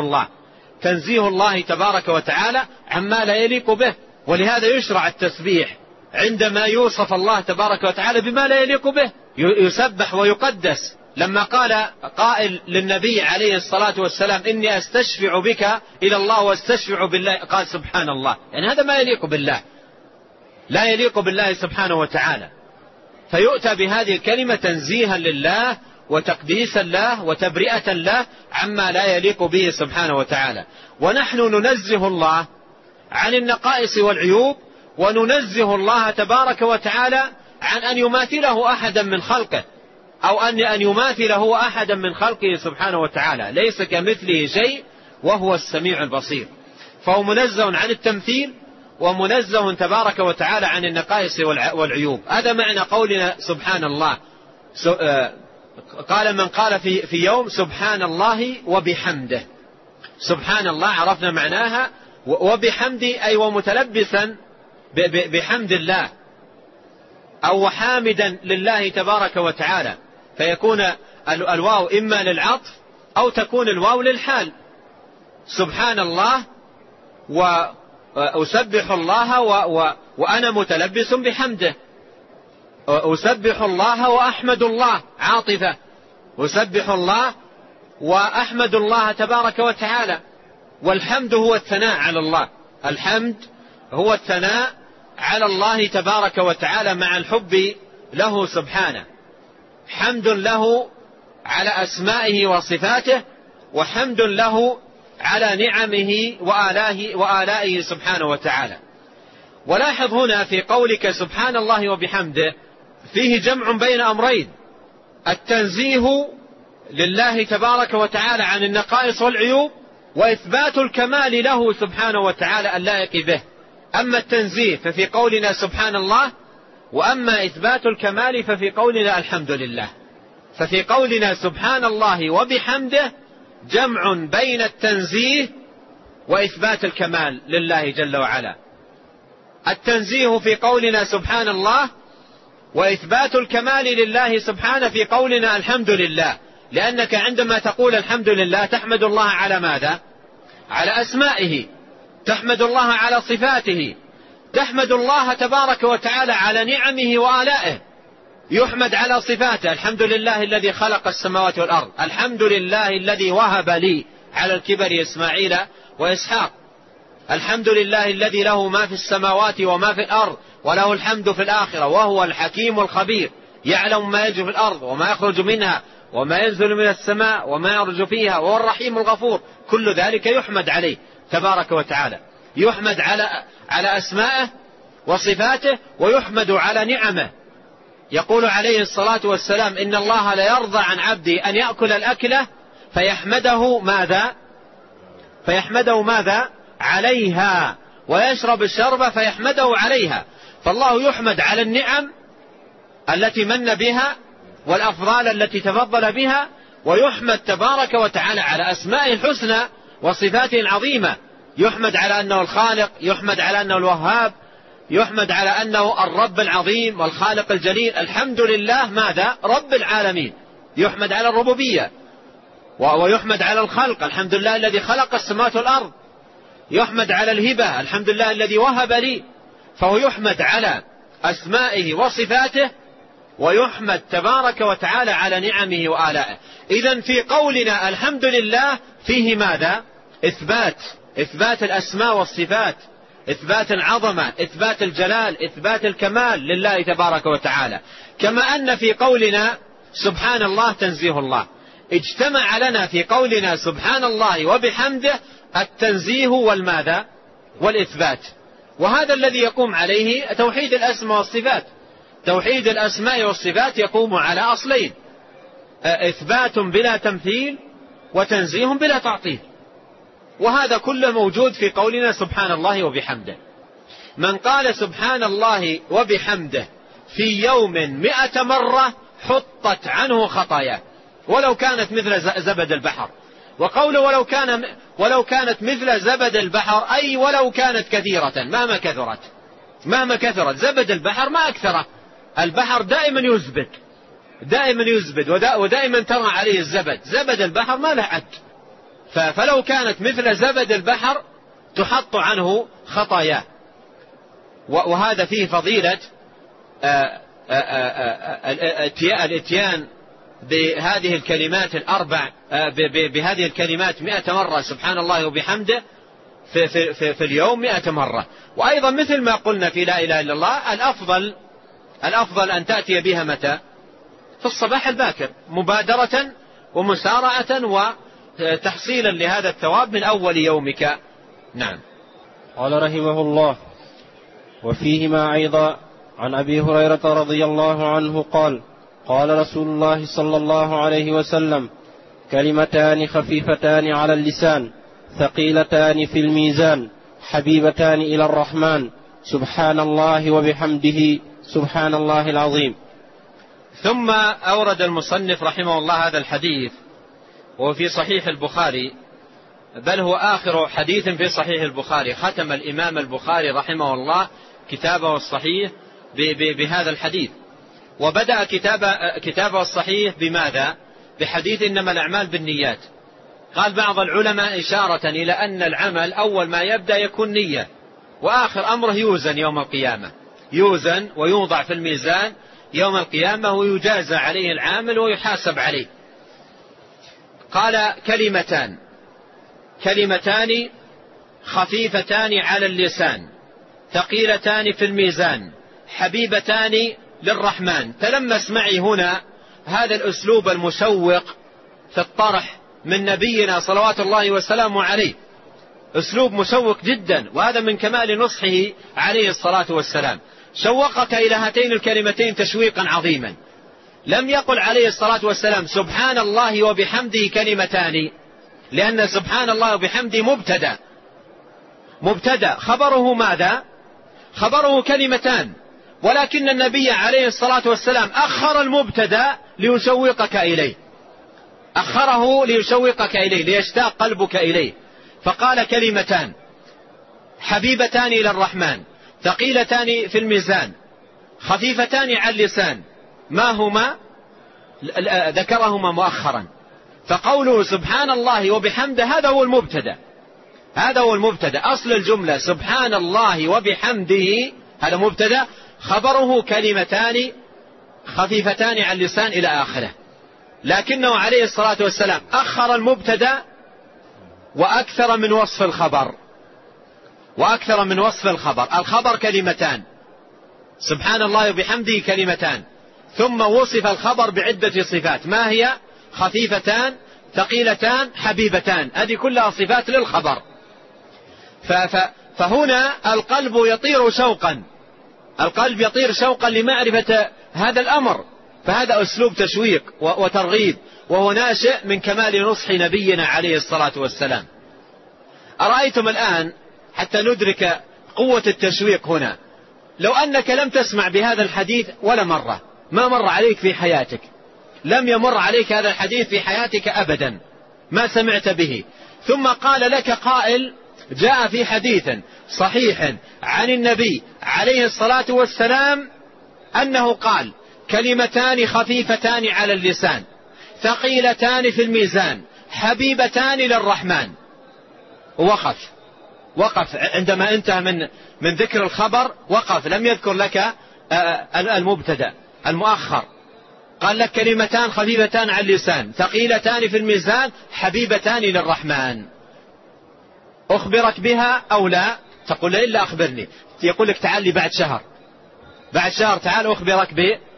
تنزيه الله تبارك وتعالى عما لا يليق به. ولهذا يشرع التسبيح عندما يوصف الله تبارك وتعالى بما لا يليق به، يسبح ويقدس. لما قال قائل للنبي عليه الصلاة والسلام إني أستشفع بك إلى الله واستشفع بالله، قال سبحان الله، يعني هذا ما يليق بالله، لا يليق بالله سبحانه وتعالى. فيؤتى بهذه الكلمة تنزيها لله وتقديسا له وتبرئة له عما لا يليق به سبحانه وتعالى. ونحن ننزه الله عن النقائص والعيوب، وننزه الله تبارك وتعالى عن أن يماثله أحدا من خلقه، أو أن يماثله أحدا من خلقه سبحانه وتعالى. ليس كمثله شيء وهو السميع البصير. فهو منزه عن التمثيل، ومنزه تبارك وتعالى عن النقائص والعيوب. هذا معنى قولنا سبحان الله. قال من قال في يوم سبحان الله وبحمده. سبحان الله عرفنا معناها، وبحمده أي ومتلبسا بحمد الله، أو حامدا لله تبارك وتعالى. فيكون الواو إما للعطف أو تكون الواو للحال. سبحان الله وأسبح الله وأنا متلبس بحمده. أسبح الله وأحمد الله عاطفة. أسبح الله وأحمد الله تبارك وتعالى. والحمد هو الثناء على الله. الحمد هو الثناء على الله تبارك وتعالى مع الحب له سبحانه. حمد له على أسمائه وصفاته، وحمد له على نعمه وآلائه سبحانه وتعالى. ولاحظ هنا في قولك سبحان الله وبحمده فيه جمع بين أمرين: التنزيه لله تبارك وتعالى عن النقائص والعيوب، وإثبات الكمال له سبحانه وتعالى اللائق به. أما التنزيه ففي قولنا سبحان الله، وأما إثبات الكمال ففي قولنا الحمد لله. ففي قولنا سبحان الله وبحمده جمع بين التنزيه وإثبات الكمال لله جل وعلا. التنزيه في قولنا سبحان الله، وإثبات الكمال لله سبحانه في قولنا الحمد لله. لأنك عندما تقول الحمد لله تحمد الله على ماذا؟ على أسمائه، تحمد الله على صفاته، تحمد الله تبارك وتعالى على نعمه وآلائه. يحمد على صفاته: الحمد لله الذي خلق السماوات والأرض، الحمد لله الذي وهب لي على الكبر إسماعيل وإسحاق، الحمد لله الذي له ما في السماوات وما في الأرض وله الحمد في الآخرة وهو الحكيم الخبير، يعلم ما يجري في الأرض وما يخرج منها وما ينزل من السماء وما يرج فيها وهو الرحيم الغفور. كل ذلك يحمد عليه تبارك وتعالى. يحمد على أسمائه وصفاته، ويحمد على نعمه. يقول عليه الصلاة والسلام: إن الله لا يرضى عن عبدي أن يأكل الأكلة فيحمده ماذا؟ عليها، ويشرب الشربة فيحمده عليها. فالله يحمد على النعم التي من بها والأفضال التي تفضل بها، ويحمد تبارك وتعالى على أسمائه الحسنى وصفاته العظيمة. يحمد على أنه الخالق، يحمد على أنه الوهاب، يحمد على أنه الرب العظيم والخالق الجليل. الحمد لله ماذا؟ رب العالمين. يحمد على الربوبية، ويحمد على الخلق: الحمد لله الذي خلق السماوات والأرض. يحمد على الهبة: الحمد لله الذي وهب لي. فهو يحمد على أسمائه وصفاته، ويحمد تبارك وتعالى على نعمه وآلائه. إذن في قولنا الحمد لله فيه ماذا؟ إثبات الأسماء والصفات، إثبات العظمة، إثبات الجلال، إثبات الكمال لله تبارك وتعالى. كما أن في قولنا سبحان الله تنزيه الله. اجتمع لنا في قولنا سبحان الله وبحمده التنزيه والماذا؟ والإثبات. وهذا الذي يقوم عليه توحيد الأسماء والصفات. توحيد الأسماء والصفات يقوم على أصلين: إثبات بلا تمثيل، وتنزيه بلا تعطيل. وهذا كله موجود في قولنا سبحان الله وبحمده. من قال سبحان الله وبحمده في يوم 100 مرة حطت عنه خطاياه ولو كانت مثل زبد البحر. وقوله ولو كانت مثل زبد البحر أي ولو كانت كثيرة مهما كثرت. زبد البحر ما أكثره. البحر دائما يزبد ودائما ترى عليه الزبد. زبد البحر ما له عد. فلو كانت مثل زبد البحر تحط عنه خطاياه. وهذا فيه فضيلة الاتيان بهذه الكلمات الأربع بهذه الكلمات 100 مرة سبحان الله وبحمده في اليوم 100 مرة. وأيضا مثل ما قلنا في لا إله إلا الله الأفضل أن تأتي بها متى؟ في الصباح الباكر مبادرة ومسارعة وتحصيلا لهذا الثواب من أول يومك. نعم. قال رحمه الله: وفيهما أيضا عن أبي هريرة رضي الله عنه قال: قال رسول الله صلى الله عليه وسلم: كلمتان خفيفتان على اللسان ثقيلتان في الميزان حبيبتان إلى الرحمن سبحان الله وبحمده سبحان الله العظيم. ثم أورد المصنف رحمه الله هذا الحديث وهو في صحيح البخاري، بل هو آخر حديث في صحيح البخاري. ختم الإمام البخاري رحمه الله كتابه الصحيح بهذا الحديث، وبدأ كتابه الصحيح بماذا؟ بحديث إنما الأعمال بالنيات. قال بعض العلماء إشارة إلى أن العمل أول ما يبدأ يكون نية، وآخر أمره يوزن يوم القيامة، يوزن ويوضع في الميزان يوم القيامة ويجازى عليه العامل ويحاسب عليه. قال كلمتان خفيفتان على اللسان ثقيلتان في الميزان حبيبتان للرحمن. تلمس معي هنا هذا الأسلوب المشوق في الطرح من نبينا صلوات الله وسلامه عليه، أسلوب مشوق جدا، وهذا من كمال نصحه عليه الصلاة والسلام. شوقك إلى هاتين الكلمتين تشويقا عظيما. لم يقل عليه الصلاة والسلام سبحان الله وبحمده كلمتان، لأن سبحان الله وبحمده مبتدأ خبره ماذا؟ خبره كلمتان، ولكن النبي عليه الصلاة والسلام أخر المبتدأ ليشوقك إليه، أخره ليشوقك إليه ليشتاق قلبك إليه، فقال كلمتان حبيبتان إلى الرحمن ثقيلتان في الميزان خفيفتان على اللسان. ما هما؟ ذكرهما مؤخرا. فقوله سبحان الله وبحمده هذا هو المبتدأ. أصل الجملة سبحان الله وبحمده هذا مبتدأ، خبره كلمتان خفيفتان على اللسان إلى آخره. لكنه عليه الصلاة والسلام أخر المبتدأ وأكثر من وصف الخبر. الخبر كلمتان سبحان الله وبحمده كلمتان، ثم وصف الخبر بعدة صفات. ما هي؟ خفيفتان ثقيلتان حبيبتان، هذه كلها صفات للخبر. فهنا القلب يطير شوقا لمعرفة هذا الأمر، فهذا أسلوب تشويق وترغيب، وهو ناشئ من كمال نصح نبينا عليه الصلاة والسلام. أرأيتم الآن حتى ندرك قوة التشويق هنا، لو أنك لم تسمع بهذا الحديث ولا مرة، ما مر عليك في حياتك، لم يمر عليك هذا الحديث في حياتك أبدا، ما سمعت به، ثم قال لك قائل جاء في حديث صحيح عن النبي عليه الصلاة والسلام أنه قال كلمتان خفيفتان على اللسان ثقيلتان في الميزان حبيبتان للرحمن. وقف عندما انتهى من ذكر الخبر، وقف، لم يذكر لك المبتدأ المؤخر. قال لك كلمتان خفيفتان على اللسان ثقيلتان في الميزان حبيبتان للرحمن. أخبرك بها أو لا؟ تقول لا إلا أخبرني. يقول لك تعال لي بعد شهر تعال أخبرك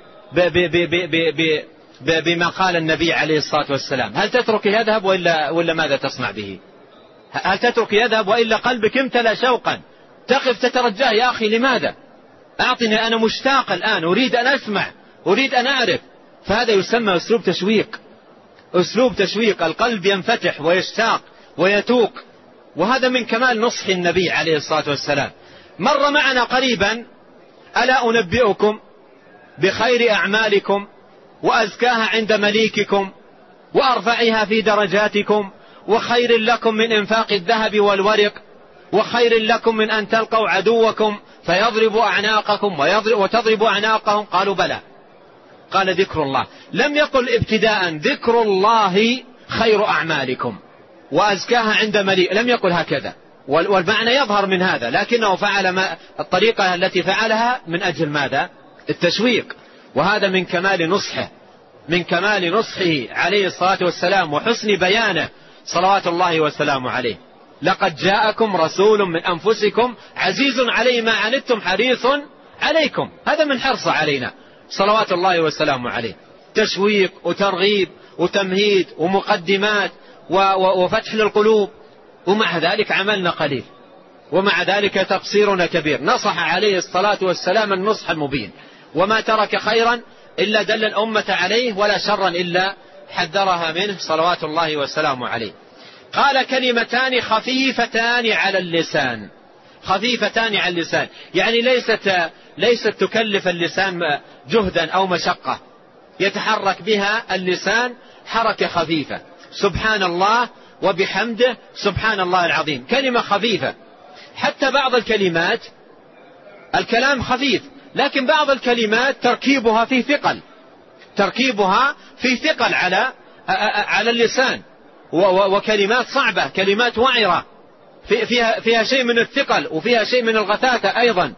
بما قال النبي عليه الصلاة والسلام. هل تترك يذهب ولا ماذا تصنع به؟ هل تترك يذهب وإلا قلبك امتلأ شوقا تقف تترجاه؟ يا أخي لماذا؟ أعطني، أنا مشتاق الآن، أريد أن أسمع، أريد أن أعرف. فهذا يسمى أسلوب تشويق، القلب ينفتح ويشتاق ويتوق، وهذا من كمال نصح النبي عليه الصلاة والسلام. مر معنا قريبا ألا أنبئكم بخير أعمالكم وأزكاها عند مليككم وأرفعها في درجاتكم وخير لكم من إنفاق الذهب والورق وخير لكم من أن تلقوا عدوكم فيضرب أعناقكم وتضرب أعناقهم. قالوا بلى. قال ذكر الله. لم يقل ابتداء ذكر الله خير أعمالكم وأزكاها عند مليك، لم يقل هكذا، والمعنى يظهر من هذا، لكنه فعل الطريقة التي فعلها من أجل ماذا؟ التشويق. وهذا من كمال نصحه، من كمال نصحه عليه الصلاة والسلام وحسن بيانه صلوات الله وسلامه عليه. لقد جاءكم رسول من أنفسكم عزيز عليه ما عنتم حريص عليكم. هذا من حرصه علينا صلوات الله وسلامه عليه، تشويق وترغيب وتمهيد ومقدمات وفتح للقلوب، ومع ذلك عملنا قليل، ومع ذلك تقصيرنا كبير. نصح عليه الصلاة والسلام النصح المبين، وما ترك خيرا إلا دل الأمة عليه، ولا شرا إلا حذرها منه صلوات الله وسلامه عليه. قال كلمتان خفيفتان على اللسان. خفيفتان على اللسان يعني ليست تكلف اللسان جهدا أو مشقة، يتحرك بها اللسان حركة خفيفة. سبحان الله وبحمده سبحان الله العظيم، كلمة خفيفة. حتى بعض الكلمات الكلام خفيف، لكن بعض الكلمات تركيبها فيه ثقل، تركيبها فيه ثقل على اللسان، وكلمات صعبة، كلمات وعرة فيها شيء من الثقل وفيها شيء من الغثاثة أيضا،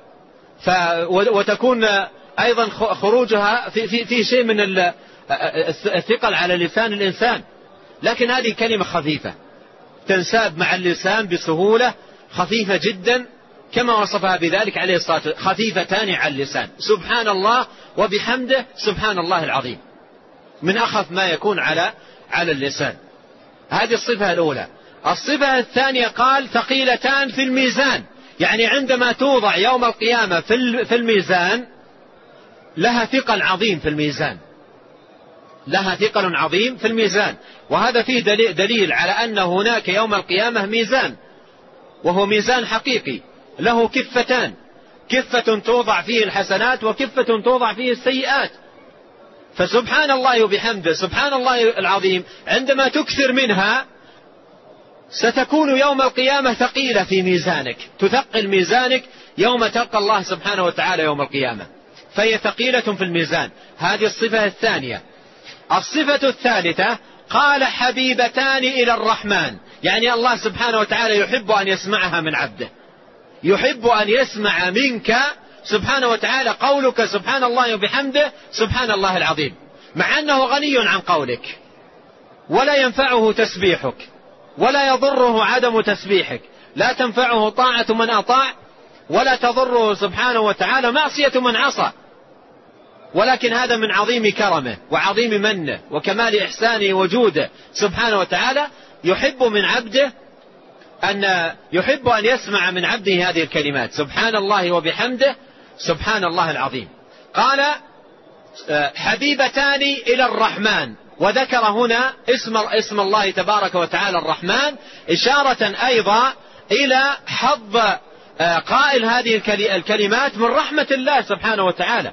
وتكون أيضا خروجها في شيء من الثقل على لسان الإنسان. لكن هذه كلمة خفيفة تنساب مع اللسان بسهولة، خفيفة جدا كما وصفها بذلك عليه الصلاة والسلام، خفيفتان على اللسان. سبحان الله وبحمده سبحان الله العظيم، من أخف ما يكون على اللسان. هذه الصفة الأولى. الصفة الثانية قال ثقيلتان في الميزان، يعني عندما توضع يوم القيامة في الميزان لها ثقل عظيم في الميزان، لها ثقل عظيم في الميزان. وهذا فيه دليل على أن هناك يوم القيامة ميزان، وهو ميزان حقيقي له كفتان، كفة توضع فيه الحسنات وكفة توضع فيه السيئات. فسبحان الله وبحمده سبحان الله العظيم عندما تكثر منها ستكون يوم القيامة ثقيلة في ميزانك، تثقل ميزانك يوم تلقى الله سبحانه وتعالى يوم القيامة، فهي ثقيلة في الميزان. هذه الصفة الثانية. الصفة الثالثة قال حبيبتان إلى الرحمن، يعني الله سبحانه وتعالى يحب أن يسمعها من عبده، يحب أن يسمع منك سبحانه وتعالى قولك سبحان الله وبحمده سبحان الله العظيم، مع أنه غني عن قولك، ولا ينفعه تسبيحك ولا يضره عدم تسبيحك، لا تنفعه طاعة من أطاع ولا تضره سبحانه وتعالى معصية من عصى. ولكن هذا من عظيم كرمه وعظيم منه وكمال إحسانه وجوده سبحانه وتعالى، يحب أن يسمع من عبده هذه الكلمات سبحان الله وبحمده سبحان الله العظيم. قال حبيبتان إلى الرحمن، وذكر هنا اسم الله تبارك وتعالى الرحمن، إشارة أيضا إلى حظ قائل هذه الكلمات من رحمة الله سبحانه وتعالى،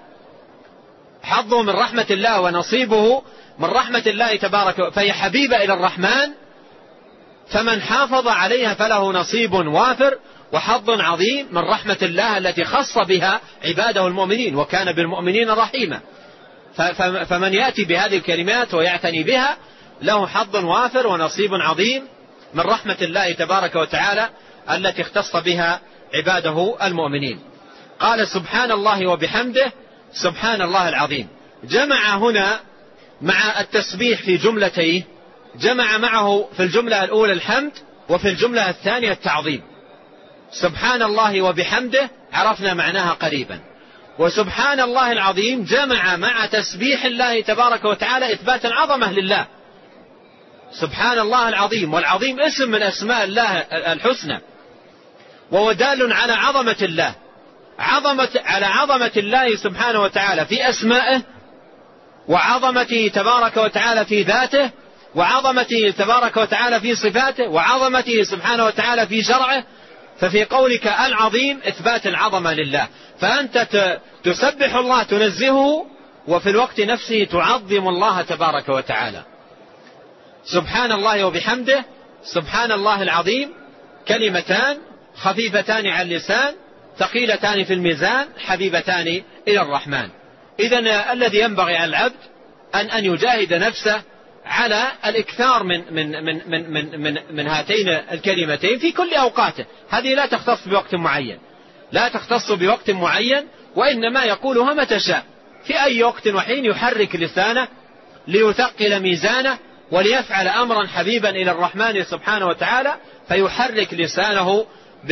حظه من رحمة الله ونصيبه من رحمة الله تبارك، فهي حبيبة إلى الرحمن، فمن حافظ عليها فله نصيب وافر وحظ عظيم من رحمة الله التي خص بها عباده المؤمنين، وكان بالمؤمنين رحيما. فمن يأتي بهذه الكلمات ويعتني بها له حظ وافر ونصيب عظيم من رحمة الله تبارك وتعالى التي اختص بها عباده المؤمنين. قال سبحان الله وبحمده سبحان الله العظيم، جمع هنا مع التسبيح في جملتين، جمع معه في الجملة الأولى الحمد وفي الجملة الثانية التعظيم. سبحان الله وبحمده عرفنا معناها قريبا، وسبحان الله العظيم جمع مع تسبيح الله تبارك وتعالى إثبات العظمة لله. سبحان الله العظيم، والعظيم اسم من أسماء الله الحسنى، وهو دال على عظمة الله، على عظمة الله سبحانه وتعالى في أسمائه، وعظمته تبارك وتعالى في ذاته، وعظمته تبارك وتعالى في صفاته، وعظمته سبحانه وتعالى في شرعه. ففي قولك العظيم إثبات العظمة لله، فأنت تسبح الله تنزهه، وفي الوقت نفسه تعظم الله تبارك وتعالى. سبحان الله وبحمده سبحان الله العظيم، كلمتان خفيفتان على اللسان ثقيلتان في الميزان حبيبتان إلى الرحمن. إذن الذي ينبغي على العبد أن يجاهد نفسه على الإكثار من هاتين الكلمتين في كل أوقاته. هذه لا تختص بوقت معين، لا تختص بوقت معين، وإنما يقولها متى شاء، في أي وقت وحين يحرك لسانه ليثقل ميزانه وليفعل أمرا حبيبا إلى الرحمن سبحانه وتعالى، فيحرك لسانه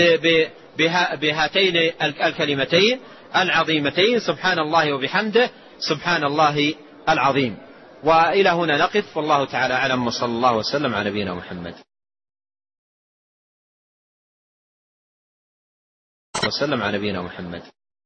بهاتين الكلمتين العظيمتين: سبحان الله وبحمده، سبحان الله العظيم. وإلى هنا نقف، والله تعالى أعلم، وصلى الله وسلم على نبينا محمد وسلم على نبينا محمد.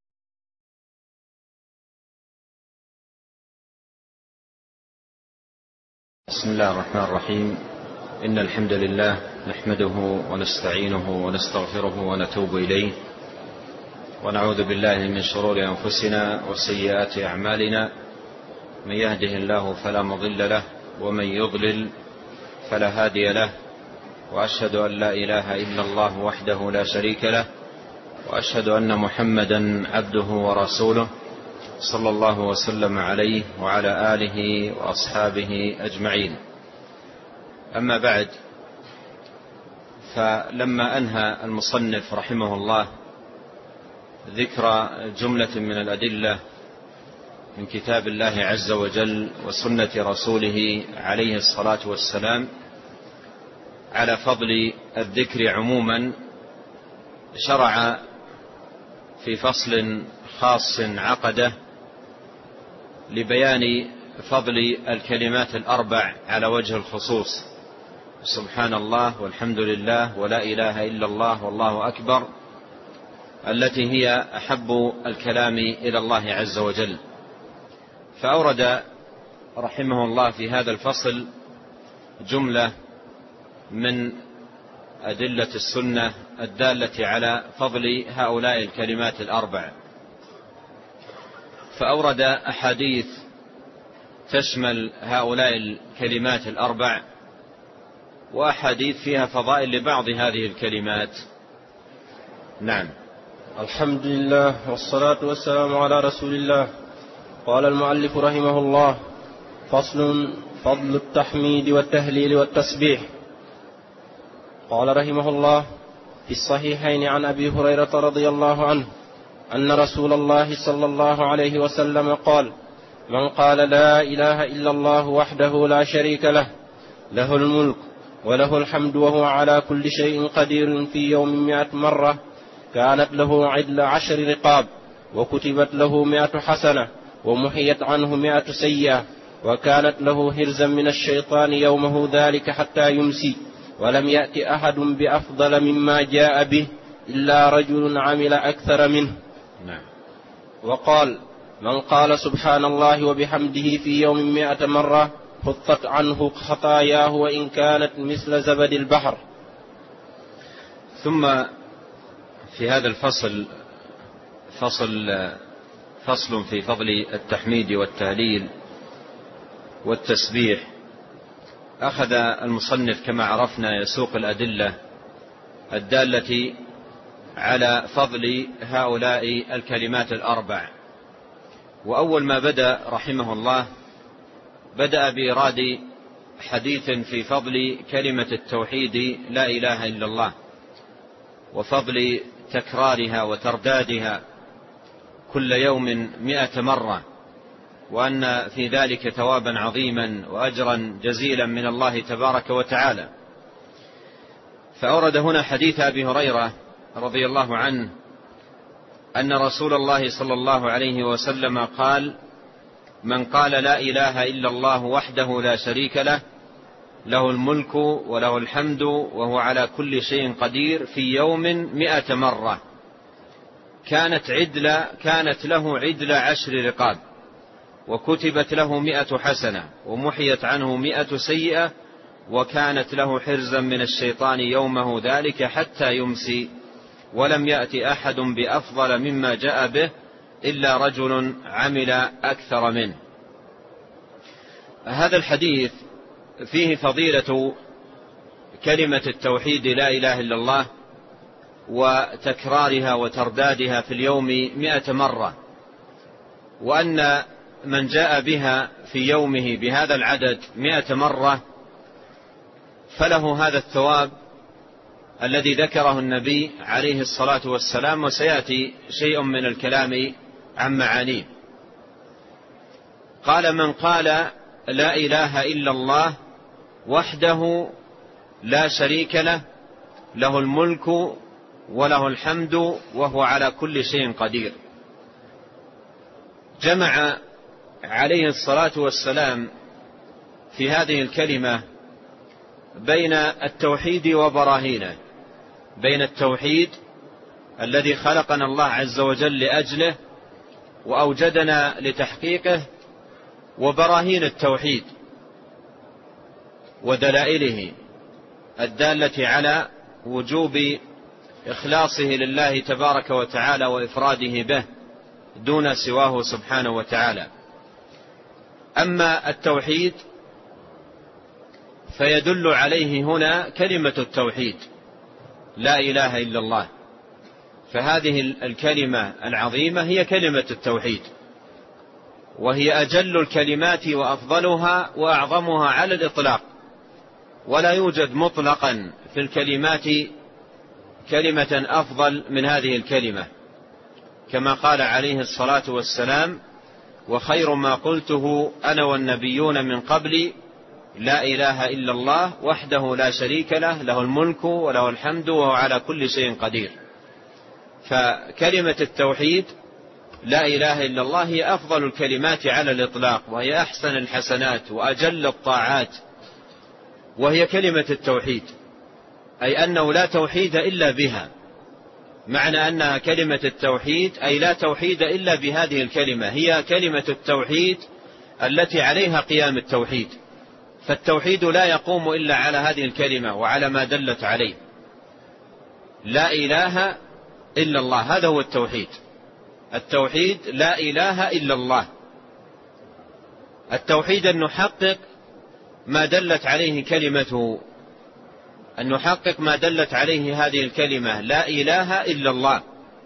بسم الله الرحمن الرحيم. إن الحمد لله نحمده ونستعينه ونستغفره ونتوب إليه، ونعوذ بالله من شرور أنفسنا وسيئات أعمالنا. من يهده الله فلا مضل له، ومن يضلل فلا هادي له، وأشهد أن لا إله إلا الله وحده لا شريك له، وأشهد أن محمدا عبده ورسوله، صلى الله وسلم عليه وعلى آله وأصحابه أجمعين. أما بعد، فلما أنهى المصنف رحمه الله ذكر جملة من الأدلة من كتاب الله عز وجل وسنة رسوله عليه الصلاة والسلام على فضل الذكر عموما، شرع في فصل خاص عقده لبيان فضل الكلمات الأربع على وجه الخصوص: سبحان الله والحمد لله ولا إله إلا الله والله أكبر، التي هي أحب الكلام إلى الله عز وجل. فأورد رحمه الله في هذا الفصل جملة من أدلة السنة الدالة على فضل هؤلاء الكلمات الأربع، فأورد أحاديث تشمل هؤلاء الكلمات الأربع، وأحاديث فيها فضائل لبعض هذه الكلمات. نعم. الحمد لله والصلاة والسلام على رسول الله. قال المؤلف رحمه الله: فصل: فضل التحميد والتهليل والتسبيح. قال رحمه الله: في الصحيحين عن أبي هريرة رضي الله عنه أن رسول الله صلى الله عليه وسلم قال: من قال لا إله إلا الله وحده لا شريك له، له الملك وله الحمد وهو على كل شيء قدير، في يوم 100 مرة، كانت له عدل 10 رقاب، وكتبت له 100 حسنة، ومحيت عنه 100 سيئة، وكانت له هرزا من الشيطان يومه ذلك حتى يمسي، ولم يأت أحد بأفضل مما جاء به إلا رجل عمل أكثر منه. نعم. وقال: من قال سبحان الله وبحمده في يوم 100 مرة حطت عنه خطاياه وإن كانت مثل زبد البحر. ثم في هذا الفصل فصل في فضل التحميد والتهليل والتسبيح. أخذ المصنف كما عرفنا يسوق الأدلة الدالة على فضل هؤلاء الكلمات الأربع. وأول ما بدأ رحمه الله بدأ بإيراد حديث في فضل كلمة التوحيد لا إله إلا الله، وفضل تكرارها وتردادها كل يوم 100 مرة، وأن في ذلك ثوابا عظيما وأجرا جزيلا من الله تبارك وتعالى. فأورد هنا حديث أبي هريرة رضي الله عنه أن رسول الله صلى الله عليه وسلم قال: من قال لا إله إلا الله وحده لا شريك له، له الملك وله الحمد وهو على كل شيء قدير، في يوم 100 مرة، كانت له عدل 10 رقاب، وكتبت له 100 حسنة، ومحيت عنه 100 سيئة، وكانت له حرزا من الشيطان يومه ذلك حتى يمسي، ولم يأتي أحد بأفضل مما جاء به إلا رجل عمل أكثر منه. هذا الحديث فيه فضيلة كلمة التوحيد لا إله إلا الله وتكرارها وتردادها في اليوم 100 مرة، وأن من جاء بها في يومه بهذا العدد 100 مرة فله هذا الثواب الذي ذكره النبي عليه الصلاة والسلام، وسيأتي شيء من الكلام عن معانيه. قال: من قال لا إله إلا الله وحده لا شريك له، له الملك وله الحمد وهو على كل شيء قدير. جمع عليه الصلاة والسلام في هذه الكلمة بين التوحيد وبراهينه، بين التوحيد الذي خلقنا الله عز وجل لأجله وأوجدنا لتحقيقه، وبراهين التوحيد ودلائله الدالة على وجوب إخلاصه لله تبارك وتعالى وإفراده به دون سواه سبحانه وتعالى. أما التوحيد فيدل عليه هنا كلمة التوحيد لا إله إلا الله، فهذه الكلمة العظيمة هي كلمة التوحيد، وهي أجل الكلمات وأفضلها وأعظمها على الإطلاق، ولا يوجد مطلقا في الكلمات كلمة أفضل من هذه الكلمة، كما قال عليه الصلاة والسلام: وخير ما قلته أنا والنبيون من قبلي لا إله إلا الله وحده لا شريك له، له الملك وله الحمد وهو على كل شيء قدير. فكلمة التوحيد لا إله إلا الله هي أفضل الكلمات على الإطلاق، وهي أحسن الحسنات وأجل الطاعات، وهي كلمة التوحيد، أي أنه لا توحيد إلا بها. معنى أنها كلمة التوحيد أي لا توحيد إلا بهذه الكلمة، هي كلمة التوحيد التي عليها قيام التوحيد، فالتوحيد لا يقوم إلا على هذه الكلمة وعلى ما دلت عليه. لا إله إلا الله، هذا هو التوحيد. التوحيد لا إله إلا الله. التوحيد أن نحقق ما دلت عليه كلمته، أن نحقق ما دلت عليه هذه الكلمة لا إله إلا الله.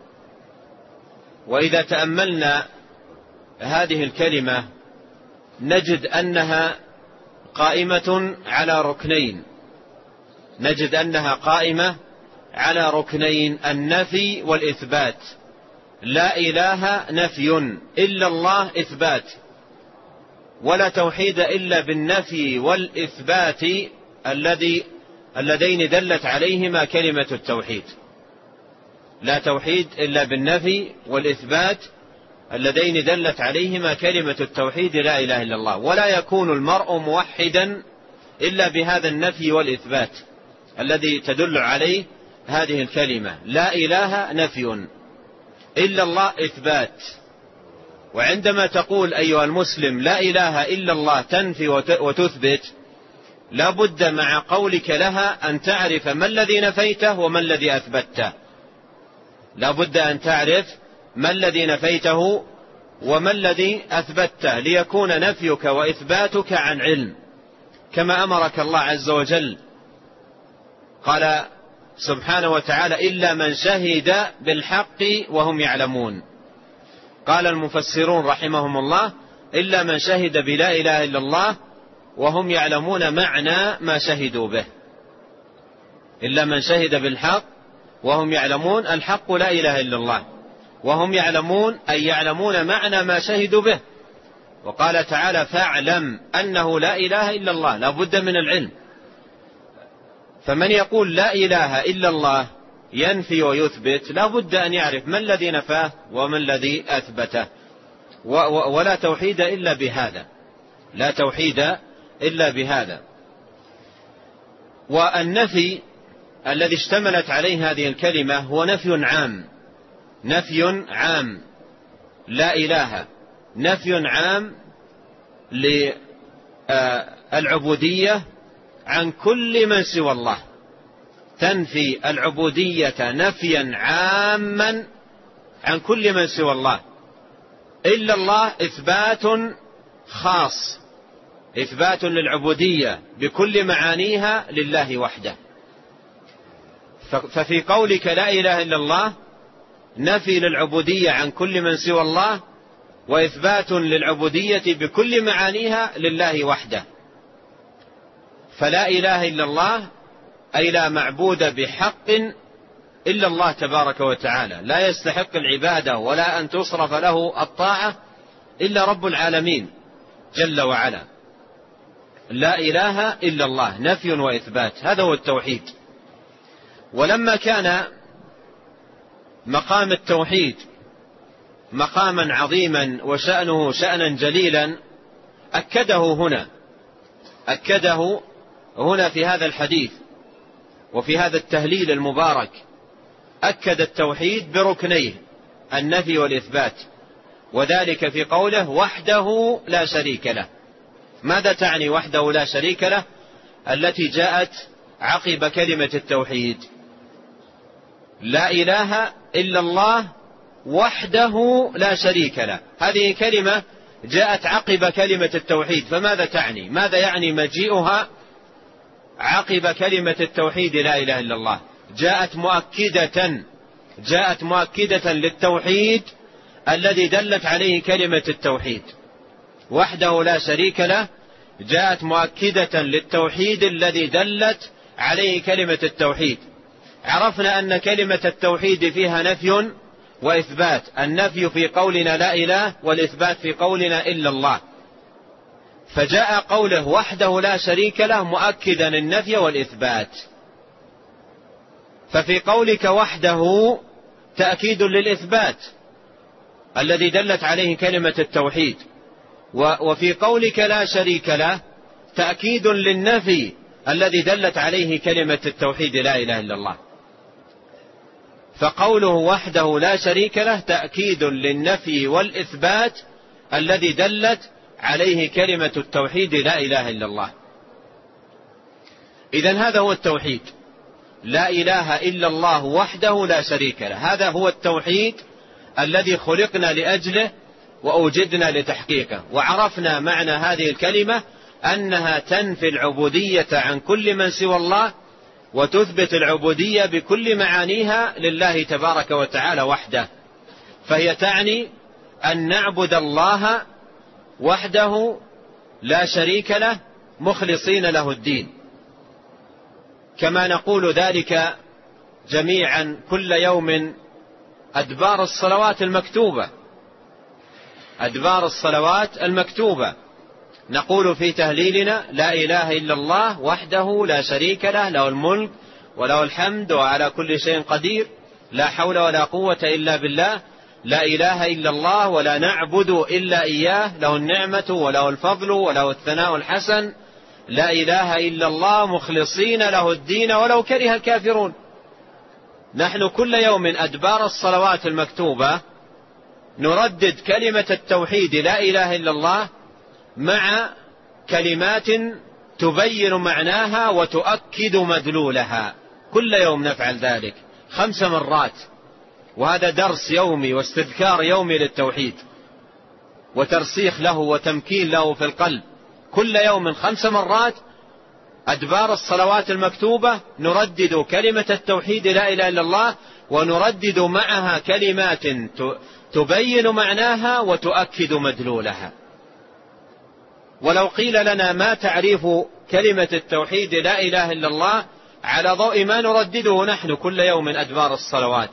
وإذا تأملنا هذه الكلمة نجد أنها قائمة على ركنين، نجد أنها قائمة على ركنين: النفي والإثبات. لا إله نفي، إلا الله إثبات، ولا توحيد إلا بالنفي والإثبات اللذين دلت عليهما كلمة التوحيد. لا توحيد إلا بالنفي والإثبات اللذين دلت عليهما كلمة التوحيد لا إله إلا الله. ولا يكون المرء موحدا إلا بهذا النفي والإثبات الذي تدل عليه هذه الكلمة. لا إله نفي، إلا الله إثبات. وعندما تقول أيها المسلم لا إله إلا الله تنفي وتثبت، لا بد مع قولك لها أن تعرف ما الذي نفيته وما الذي أثبته. لا بد أن تعرف ما الذي نفيته وما الذي أثبته، ليكون نفيك وإثباتك عن علم، كما أمرك الله عز وجل. قال سبحانه وتعالى: إلا من شهد بالحق وهم يعلمون. قال المفسرون رحمهم الله: إلا من شهد بلا إله إلا الله وهم يعلمون معنى ما شهدوا به. إلا من شهد بالحق وهم يعلمون، الحق لا إله إلا الله، وهم يعلمون أي يعلمون معنى ما شهدوا به. وقال تعالى: فاعلم أنه لا إله إلا الله، لا بد من العلم. فمن يقول لا إله إلا الله ينفي ويثبت لا بد أن يعرف ما الذي نفاه وما الذي أثبته. ولا توحيد إلا بهذا، لا توحيد إلا بهذا. والنفي الذي اشتملت عليه هذه الكلمة هو نفي عام، نفي عام. لا إله نفي عام للعبودية عن كل من سوى الله، تنفي العبودية نفيا عاما عن كل من سوى الله. إلا الله إثبات خاص، إثبات للعبودية بكل معانيها لله وحده. ففي قولك لا إله إلا الله نفي للعبودية عن كل من سوى الله، وإثبات للعبودية بكل معانيها لله وحده. فلا إله إلا الله أي لا معبود بحق إلا الله تبارك وتعالى، لا يستحق العبادة ولا أن تصرف له الطاعة إلا رب العالمين. جل وعلا. لا إله إلا الله، نفي وإثبات، هذا هو التوحيد. ولما كان مقام التوحيد مقاما عظيما وشأنه شأنا جليلا أكده هنا في هذا الحديث وفي هذا التهليل المبارك، أكد التوحيد بركنيه النفي والإثبات، وذلك في قوله وحده لا شريك له. ماذا تعني وحده لا شريك له التي جاءت عقب كلمة التوحيد؟ لا إله إلا الله وحده لا شريك له، هذه كلمة جاءت عقب كلمة التوحيد، فماذا تعني؟ ماذا يعني مجيئها عقب كلمة التوحيد لا إله إلا الله؟ جاءت مؤكدة للتوحيد الذي دلت عليه كلمة التوحيد. وحده لا شريك له جاءت مؤكدة للتوحيد الذي دلت عليه كلمة التوحيد. عرفنا أن كلمة التوحيد فيها نفي وإثبات، النفي في قولنا لا إله، والإثبات في قولنا إلا الله. فجاء قوله وحده لا شريك له مؤكدا النفي والإثبات. ففي قولك وحده تأكيد للإثبات الذي دلت عليه كلمة التوحيد، وفي قولك لا شريك له تأكيد للنفي الذي دلت عليه كلمة التوحيد لا إله إلا الله. فقوله وحده لا شريك له تأكيد للنفي والإثبات الذي دلت عليه كلمة التوحيد لا إله إلا الله. إذن هذا هو التوحيد، لا إله إلا الله وحده لا شريك له، هذا هو التوحيد الذي خلقنا لأجله وأوجدنا لتحقيقه. وعرفنا معنى هذه الكلمة أنها تنفي العبودية عن كل من سوى الله، وتثبت العبودية بكل معانيها لله تبارك وتعالى وحده. فهي تعني أن نعبد الله وحده لا شريك له مخلصين له الدين، كما نقول ذلك جميعا كل يوم أدبار الصلوات المكتوبة نقول في تهليلنا لا إله إلا الله وحده لا شريك له، له الملك وله الحمد وعلى كل شيء قدير، لا حول ولا قوة إلا بالله، لا إله إلا الله ولا نعبد إلا إياه، له النعمة وله الفضل وله الثناء الحسن، لا إله إلا الله مخلصين له الدين ولو كره الكافرون. نحن كل يوم أدبار الصلوات المكتوبة نردد كلمة التوحيد لا إله إلا الله مع كلمات تبين معناها وتؤكد مدلولها، كل يوم نفعل ذلك 5 مرات، وهذا درس يومي واستذكار يومي للتوحيد وترسيخ له وتمكين له في القلب. كل يوم 5 مرات أدبار الصلوات المكتوبة نردد كلمة التوحيد لا إله إلا الله، ونردد معها كلمات تبين معناها وتؤكد مدلولها. ولو قيل لنا ما تعريف كلمة التوحيد لا إله إلا الله على ضوء ما نردده نحن كل يوم أدبار الصلوات،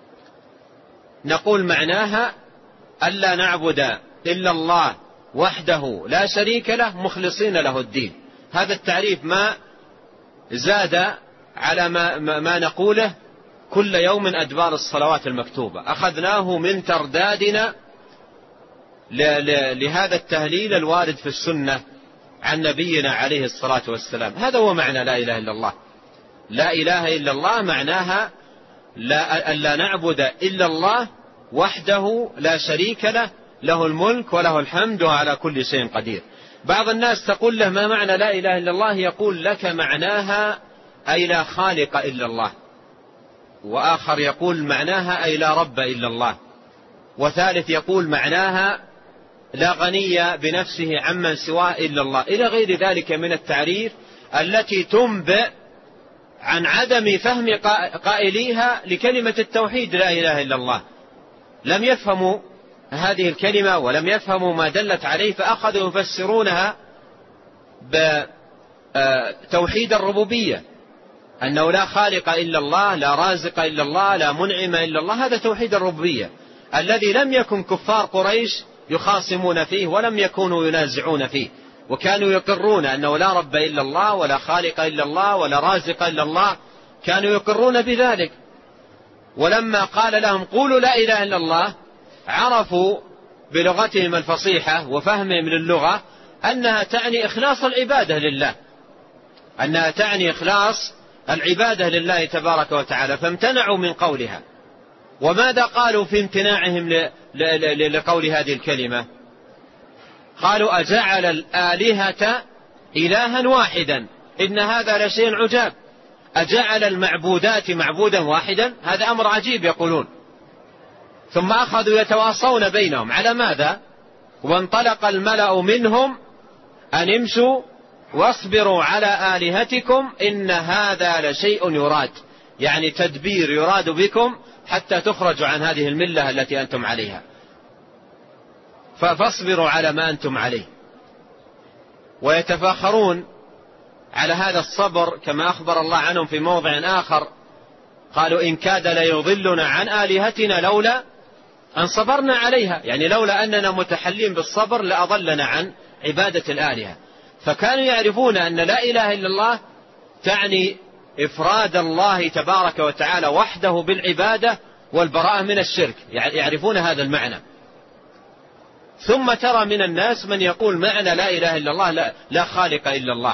نقول معناها ألا نعبد إلا الله وحده لا شريك له مخلصين له الدين. هذا التعريف ما زاد على ما نقوله كل يوم أدبار الصلوات المكتوبة، أخذناه من تردادنا لهذا التهليل الوارد في السنة عن نبينا عليه الصلاة والسلام. هذا هو معنى لا إله إلا الله. لا إله إلا الله معناها ألا نعبد إلا الله وحده لا شريك له، له الملك وله الحمد وعلى كل شيء قدير. بعض الناس تقول له ما معنى لا إله إلا الله؟ يقول لك معناها أي لا خالق إلا الله، وآخر يقول معناها أي لا رب إلا الله، وثالث يقول معناها لا غني بنفسه عمن سواه إلا الله، إلى غير ذلك من التعريف التي تنبئ عن عدم فهم قائليها لكلمة التوحيد لا إله إلا الله. لم يفهموا هذه الكلمة ولم يفهموا ما دلت عليه، فأخذوا يفسرونها بتوحيد الربوبية، أنه لا خالق إلا الله، لا رازق إلا الله، لا منعم إلا الله. هذا توحيد الربوبية الذي لم يكن كفار قريش يخاصمون فيه ولم يكونوا ينازعون فيه، وكانوا يقرون أنه لا رب إلا الله ولا خالق إلا الله ولا رازق إلا الله، كانوا يقرون بذلك. ولما قال لهم قولوا لا إله إلا الله عرفوا بلغتهم الفصيحة وفهمهم للغة أنها تعني إخلاص العبادة لله، أنها تعني إخلاص العبادة لله تبارك وتعالى، فامتنعوا من قولها. وماذا قالوا في امتناعهم لقول هذه الكلمة؟ قالوا أجعل الآلهة إلها واحدا إن هذا لشيء عجاب. أجعل المعبودات معبودا واحدا، هذا أمر عجيب يقولون. ثم أخذوا يتواصون بينهم على ماذا؟ وانطلق الملأ منهم أن امشوا واصبروا على آلهتكم إن هذا لشيء يراد، يعني تدبير يراد بكم حتى تخرجوا عن هذه الملة التي أنتم عليها، فاصبروا على ما أنتم عليه. ويتفاخرون على هذا الصبر كما أخبر الله عنهم في موضع آخر، قالوا إن كاد ليضلنا عن آلهتنا لولا أن صبرنا عليها، يعني لولا أننا متحلين بالصبر لأضلنا عن عبادة الآلهة. فكانوا يعرفون أن لا إله إلا الله تعني إفراد الله تبارك وتعالى وحده بالعبادة والبراءة من الشرك، يعرفون هذا المعنى. ثم ترى من الناس من يقول معنى لا إله إلا الله لا خالق إلا الله.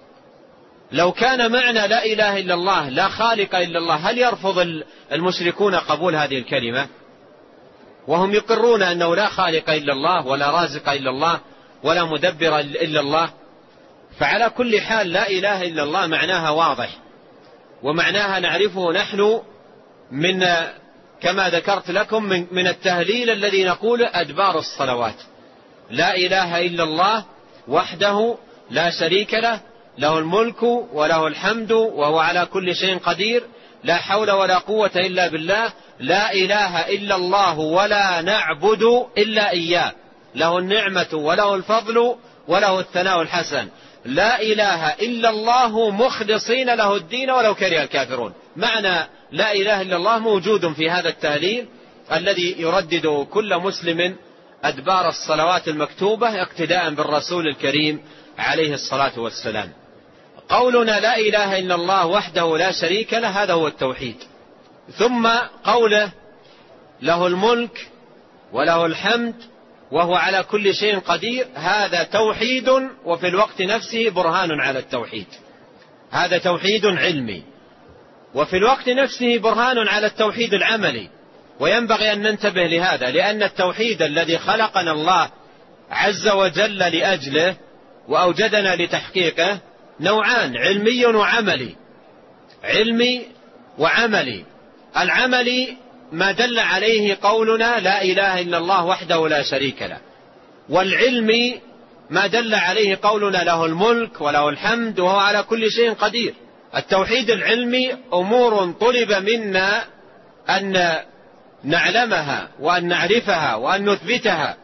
لو كان معنى لا إله إلا الله لا خالق إلا الله، هل يرفض المشركون قبول هذه الكلمة وهم يقرون أنه لا خالق إلا الله ولا رازق إلا الله ولا مدبر إلا الله؟ فعلى كل حال لا إله إلا الله معناها واضح، ومعناها نعرفه نحن من كما ذكرت لكم من التهليل الذي نقول أدبار الصلوات. لا إله إلا الله وحده لا شريك له، له الملك وله الحمد وهو على كل شيء قدير، لا حول ولا قوة إلا بالله، لا إله إلا الله ولا نعبد إلا إياه، له النعمة وله الفضل وله الثناء الحسن، لا إله إلا الله مخلصين له الدين ولو كره الكافرون. معنى لا إله إلا الله موجود في هذا التهليل الذي يردد كل مسلم أدبار الصلوات المكتوبة اقتداء بالرسول الكريم عليه الصلاة والسلام. قولنا لا إله إلا الله وحده لا شريك له هذا هو التوحيد. ثم قوله له الملك وله الحمد وهو على كل شيء قدير، هذا توحيد وفي الوقت نفسه برهان على التوحيد. هذا توحيد علمي وفي الوقت نفسه برهان على التوحيد العملي. وينبغي أن ننتبه لهذا، لأن التوحيد الذي خلقنا الله عز وجل لأجله وأوجدنا لتحقيقه نوعان، علمي وعملي. علمي وعملي. العملي ما دل عليه قولنا لا إله إلا الله وحده لا شريك له، والعلمي ما دل عليه قولنا له الملك وله الحمد وهو على كل شيء قدير. التوحيد العلمي أمور طلب منا أن نعلمها وأن نعرفها وأن نثبتها،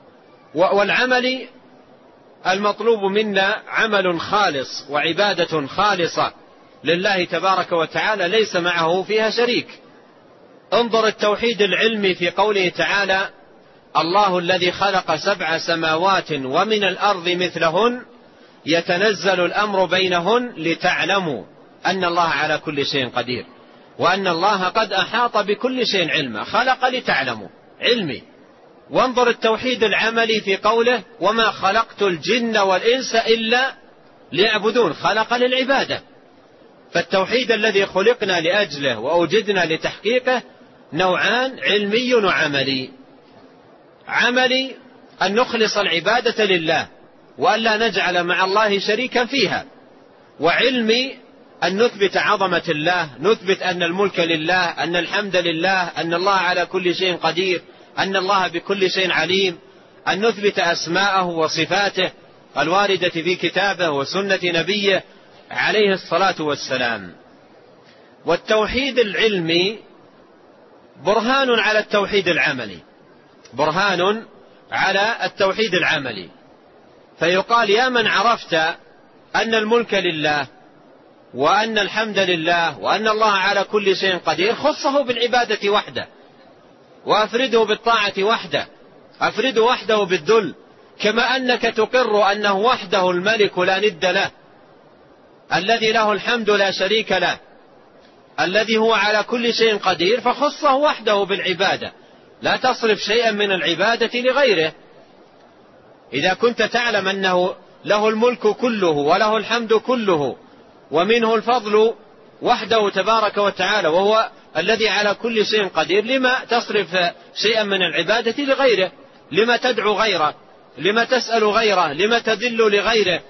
والعمل المطلوب منا عمل خالص وعبادة خالصة لله تبارك وتعالى ليس معه فيها شريك. انظر التوحيد العلمي في قوله تعالى الله الذي خلق 7 سماوات ومن الأرض مثلهن يتنزل الأمر بينهن لتعلموا أن الله على كل شيء قدير وأن الله قد أحاط بكل شيء علما. خلق لتعلموا، علمي. وانظر التوحيد العملي في قوله وما خلقت الجن والإنس إلا ليعبدون، خلق للعبادة. فالتوحيد الذي خلقنا لأجله وأوجدنا لتحقيقه نوعان، علمي وعملي. عملي أن نخلص العبادة لله وألا نجعل مع الله شريكا فيها، وعلمي أن نثبت عظمة الله، نثبت أن الملك لله، أن الحمد لله، أن الله على كل شيء قدير، أن الله بكل شيء عليم، أن نثبت أسماءه وصفاته الواردة في كتابه وسنة نبيه عليه الصلاة والسلام. والتوحيد العلمي برهان على التوحيد العملي، برهان على التوحيد العملي. فيقال يا من عرفت أن الملك لله وأن الحمد لله وأن الله على كل شيء قدير، خصه بالعبادة وحده وأفرده بالطاعة وحده أفرده وحده بالذل، كما أنك تقر أنه وحده الملك لا ند له، الذي له الحمد لا شريك له، الذي هو على كل شيء قدير، فخصه وحده بالعبادة، لا تصرف شيئا من العبادة لغيره. إذا كنت تعلم أنه له الملك كله وله الحمد كله ومنه الفضل وحده تبارك وتعالى، وهو الذي على كل شيء قدير، لما تصرف شيئا من العبادة لغيره؟ لما تدعو غيره؟ لما تسأل غيره؟ لما تذل لغيره؟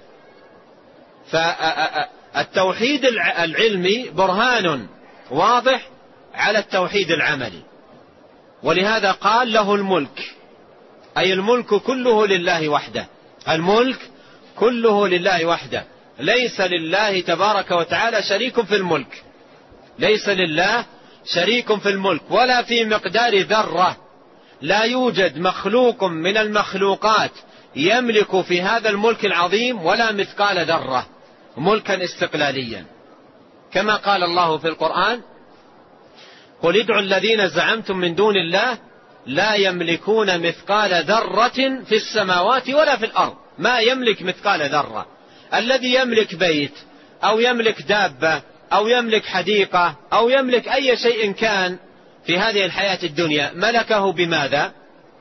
فالتوحيد العلمي برهان واضح على التوحيد العملي، ولهذا قال له الملك، أي الملك كله لله وحده، الملك كله لله وحده، ليس لله تبارك وتعالى شريك في الملك، ليس لله شريك في الملك ولا في مقدار ذرة. لا يوجد مخلوق من المخلوقات يملك في هذا الملك العظيم ولا مثقال ذرة، ملكا استقلاليا، كما قال الله في القرآن: قل ادعوا الذين زعمتم من دون الله لا يملكون مثقال ذرة في السماوات ولا في الأرض. ما يملك مثقال ذرة. الذي يملك بيت أو يملك دابة أو يملك حديقة أو يملك أي شيء كان في هذه الحياة الدنيا، ملكه بماذا؟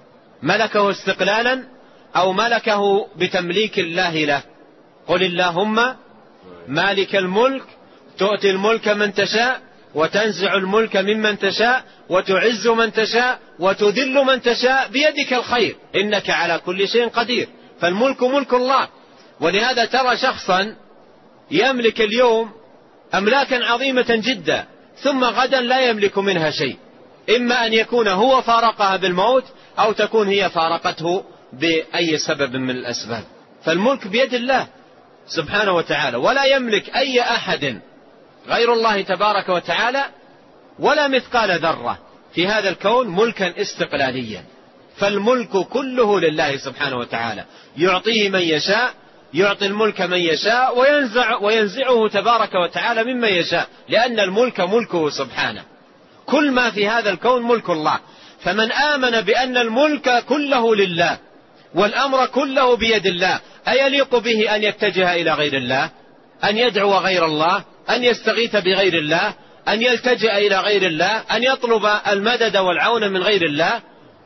ملكه استقلالا أو ملكه بتمليك الله له؟ قل اللهم مالك الملك تؤتي الملك من تشاء وتنزع الملك ممن تشاء وتعز من تشاء وتذل من تشاء بيدك الخير إنك على كل شيء قدير. فالملك ملك الله. ولهذا ترى شخصا يملك اليوم أملاكا عظيمة جدا ثم غدا لا يملك منها شيء، إما أن يكون هو فارقها بالموت أو تكون هي فارقته بأي سبب من الأسباب. فالملك بيد الله سبحانه وتعالى، ولا يملك أي أحد غير الله تبارك وتعالى ولا مثقال ذرة في هذا الكون ملكا استقلاليا. فالملك كله لله سبحانه وتعالى، يعطيه من يشاء، يعطي الملك من يشاء وينزعه تبارك وتعالى ممن يشاء، لأن الملك ملكه سبحانه. كل ما في هذا الكون ملك الله. فمن آمن بأن الملك كله لله والأمر كله بيد الله، أيليق به أن يتجه إلى غير الله؟ أن يدعو غير الله؟ أن يستغيث بغير الله؟ أن يلتجئ إلى غير الله؟ أن يطلب المدد والعون من غير الله؟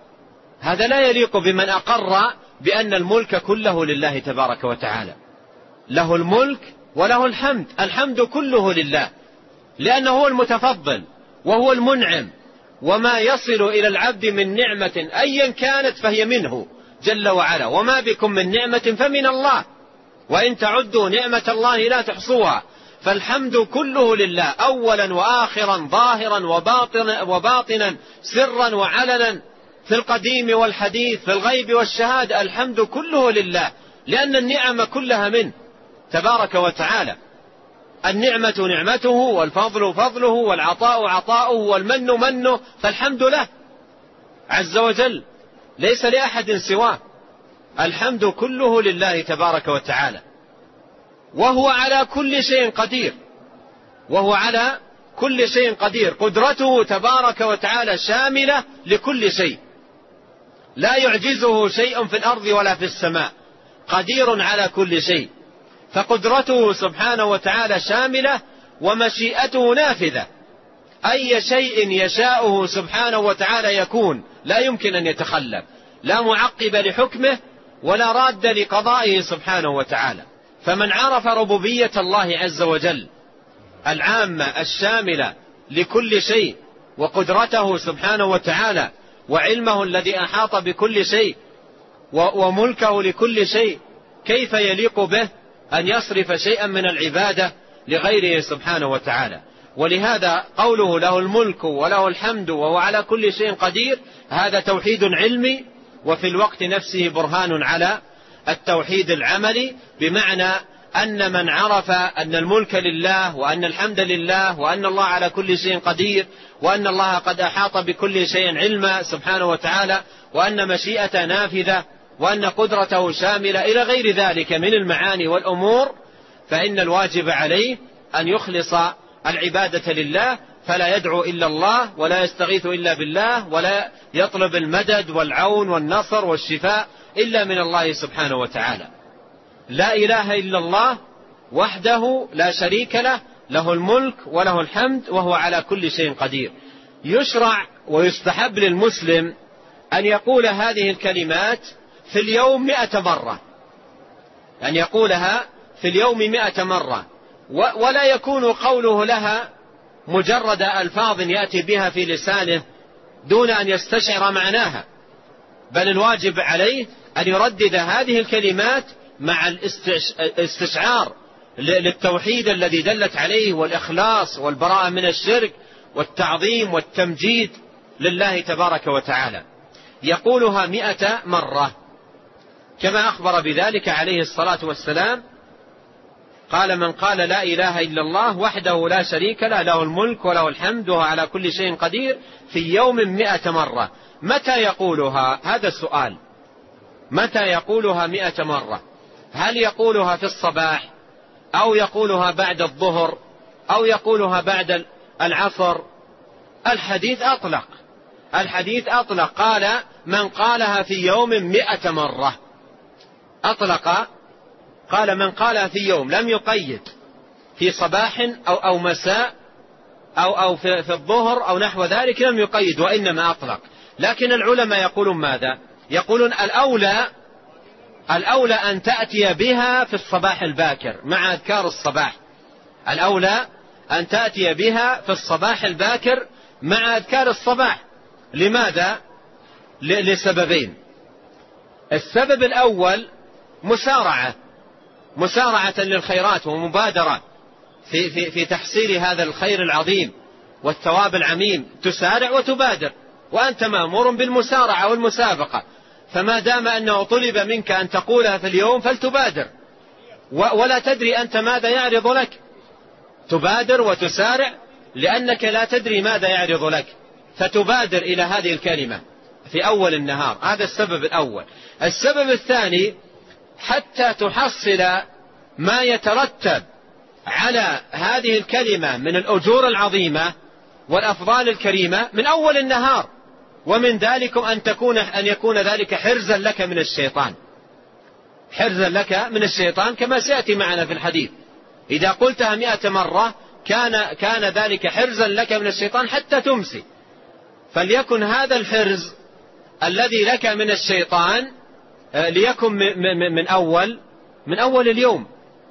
هذا لا يليق بمن أقر بأن الملك كله لله تبارك وتعالى. له الملك وله الحمد، الحمد كله لله، لأنه هو المتفضل وهو المنعم، وما يصل إلى العبد من نعمة أيا كانت فهي منه جل وعلا، وما بكم من نعمة فمن الله، وإن تعدوا نعمة الله لا تحصوها. فالحمد كله لله، أولا وآخرا، ظاهرا وباطنا، سرا وعلنا، في القديم والحديث، في الغيب والشهادة، الحمد كله لله، لأن النعم كلها منه تبارك وتعالى. النعمة نعمته، والفضل فضله، والعطاء عطاؤه، والمن منه، فالحمد له عز وجل، ليس لأحد سواه. الحمد كله لله تبارك وتعالى، وهو على كل شيء قدير، وهو على كل شيء قدير. قدرته تبارك وتعالى شاملة لكل شيء، لا يعجزه شيء في الأرض ولا في السماء، قدير على كل شيء. فقدرته سبحانه وتعالى شاملة، ومشيئته نافذة، أي شيء يشاءه سبحانه وتعالى يكون، لا يمكن أن يتخلف، لا معقب لحكمه ولا راد لقضائه سبحانه وتعالى. فمن عرف ربوبية الله عز وجل العامة الشاملة لكل شيء، وقدرته سبحانه وتعالى، وعلمه الذي أحاط بكل شيء، وملكه لكل شيء، كيف يليق به أن يصرف شيئا من العبادة لغيره سبحانه وتعالى؟ ولهذا قوله له الملك وله الحمد وهو على كل شيء قدير، هذا توحيد علمي، وفي الوقت نفسه برهان على التوحيد العملي، بمعنى أن من عرف أن الملك لله، وأن الحمد لله، وأن الله على كل شيء قدير، وأن الله قد أحاط بكل شيء علما سبحانه وتعالى، وأن مشيئته نافذة، وأن قدرته شاملة إلى غير ذلك من المعاني والأمور، فإن الواجب عليه أن يخلص العبادة لله فلا يدعو إلا الله ولا يستغيث إلا بالله ولا يطلب المدد والعون والنصر والشفاء إلا من الله سبحانه وتعالى. لا إله إلا الله وحده لا شريك له، له الملك وله الحمد وهو على كل شيء قدير. يشرع ويستحب للمسلم أن يقول هذه الكلمات في اليوم 100 مرة، أن يقولها في اليوم 100 مرة، ولا يكون قوله لها مجرد ألفاظ يأتي بها في لسانه دون أن يستشعر معناها، بل الواجب عليه أن يردد هذه الكلمات مع الاستشعار للتوحيد الذي دلت عليه، والإخلاص والبراءة من الشرك والتعظيم والتمجيد لله تبارك وتعالى. يقولها 100 مرة كما أخبر بذلك عليه الصلاة والسلام، قال: من قال لا إله إلا الله وحده لا شريك له، له الملك وله الحمد وهو على كل شيء قدير، في يوم 100 مرة. متى يقولها؟ هذا السؤال. متى يقولها 100 مرة؟ هل يقولها في الصباح، أو يقولها بعد الظهر، أو يقولها بعد العصر؟ الحديث أطلق، الحديث أطلق، قال: من قالها في يوم 100 مرة. أطلق، قال: من قالها في يوم، لم يقيد في صباح أو مساء أو في الظهر أو نحو ذلك، لم يقيد، وإنما أطلق. لكن العلماء يقولون ماذا؟ يقولون الأولى أن تأتي بها في الصباح الباكر مع أذكار الصباح. الأولى أن تأتي بها في الصباح الباكر مع أذكار الصباح. لماذا؟ لسببين. السبب الأول مسارعة للخيرات ومبادرة في تحصيل هذا الخير العظيم والثواب العميم. تسارع وتبادر، وأنت مأمور بالمسارعة والمسابقة، فما دام أنه طلب منك أن تقولها في اليوم فلتبادر، ولا تدري أنت ماذا يعرض لك. تبادر وتسارع لأنك لا تدري ماذا يعرض لك، فتبادر إلى هذه الكلمة في أول النهار. هذا السبب الأول. السبب الثاني، حتى تحصل ما يترتب على هذه الكلمة من الأجور العظيمة والأفضال الكريمة من أول النهار، ومن ذلك أن يكون ذلك حرزا لك من الشيطان، حرزا لك من الشيطان كما سيأتي معنا في الحديث. إذا قلتها 100 مرة كان ذلك حرزا لك من الشيطان حتى تمسي. فليكن هذا الحرز الذي لك من الشيطان ليكن من أول اليوم،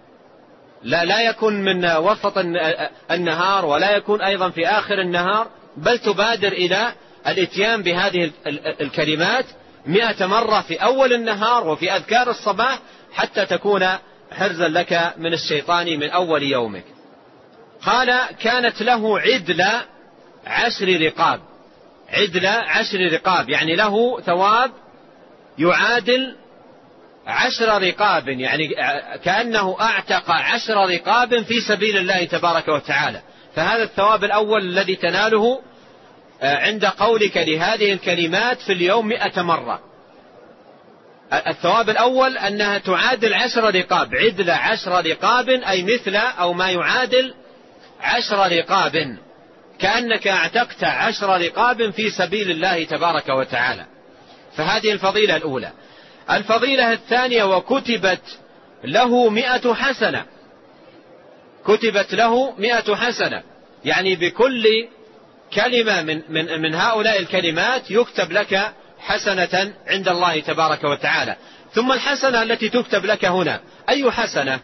لا يكن من وسط النهار، ولا يكون أيضا في آخر النهار، بل تبادر إلى الاتيان بهذه الكلمات 100 مرة في أول النهار وفي أذكار الصباح، حتى تكون حرزا لك من الشيطان من أول يومك. قال: كانت له عدل 10 رقاب. عدل 10 رقاب يعني له ثواب يعادل 10 رقاب، يعني كأنه أعتق 10 رقاب في سبيل الله تبارك وتعالى. فهذا الثواب الأول الذي تناله عند قولك لهذه الكلمات في اليوم 100 مرة. الثواب الأول أنها تعادل 10 رقاب. عدل 10 رقاب أي مثل أو ما يعادل 10 رقاب، كأنك اعتقت 10 رقاب في سبيل الله تبارك وتعالى. فهذه الفضيلة الأولى. الفضيلة الثانية: وكتبت له 100 حسنة. كتبت له 100 حسنة، يعني بكل كلمة من هؤلاء الكلمات يكتب لك حسنة عند الله تبارك وتعالى. ثم الحسنة التي تكتب لك هنا أي حسنة؟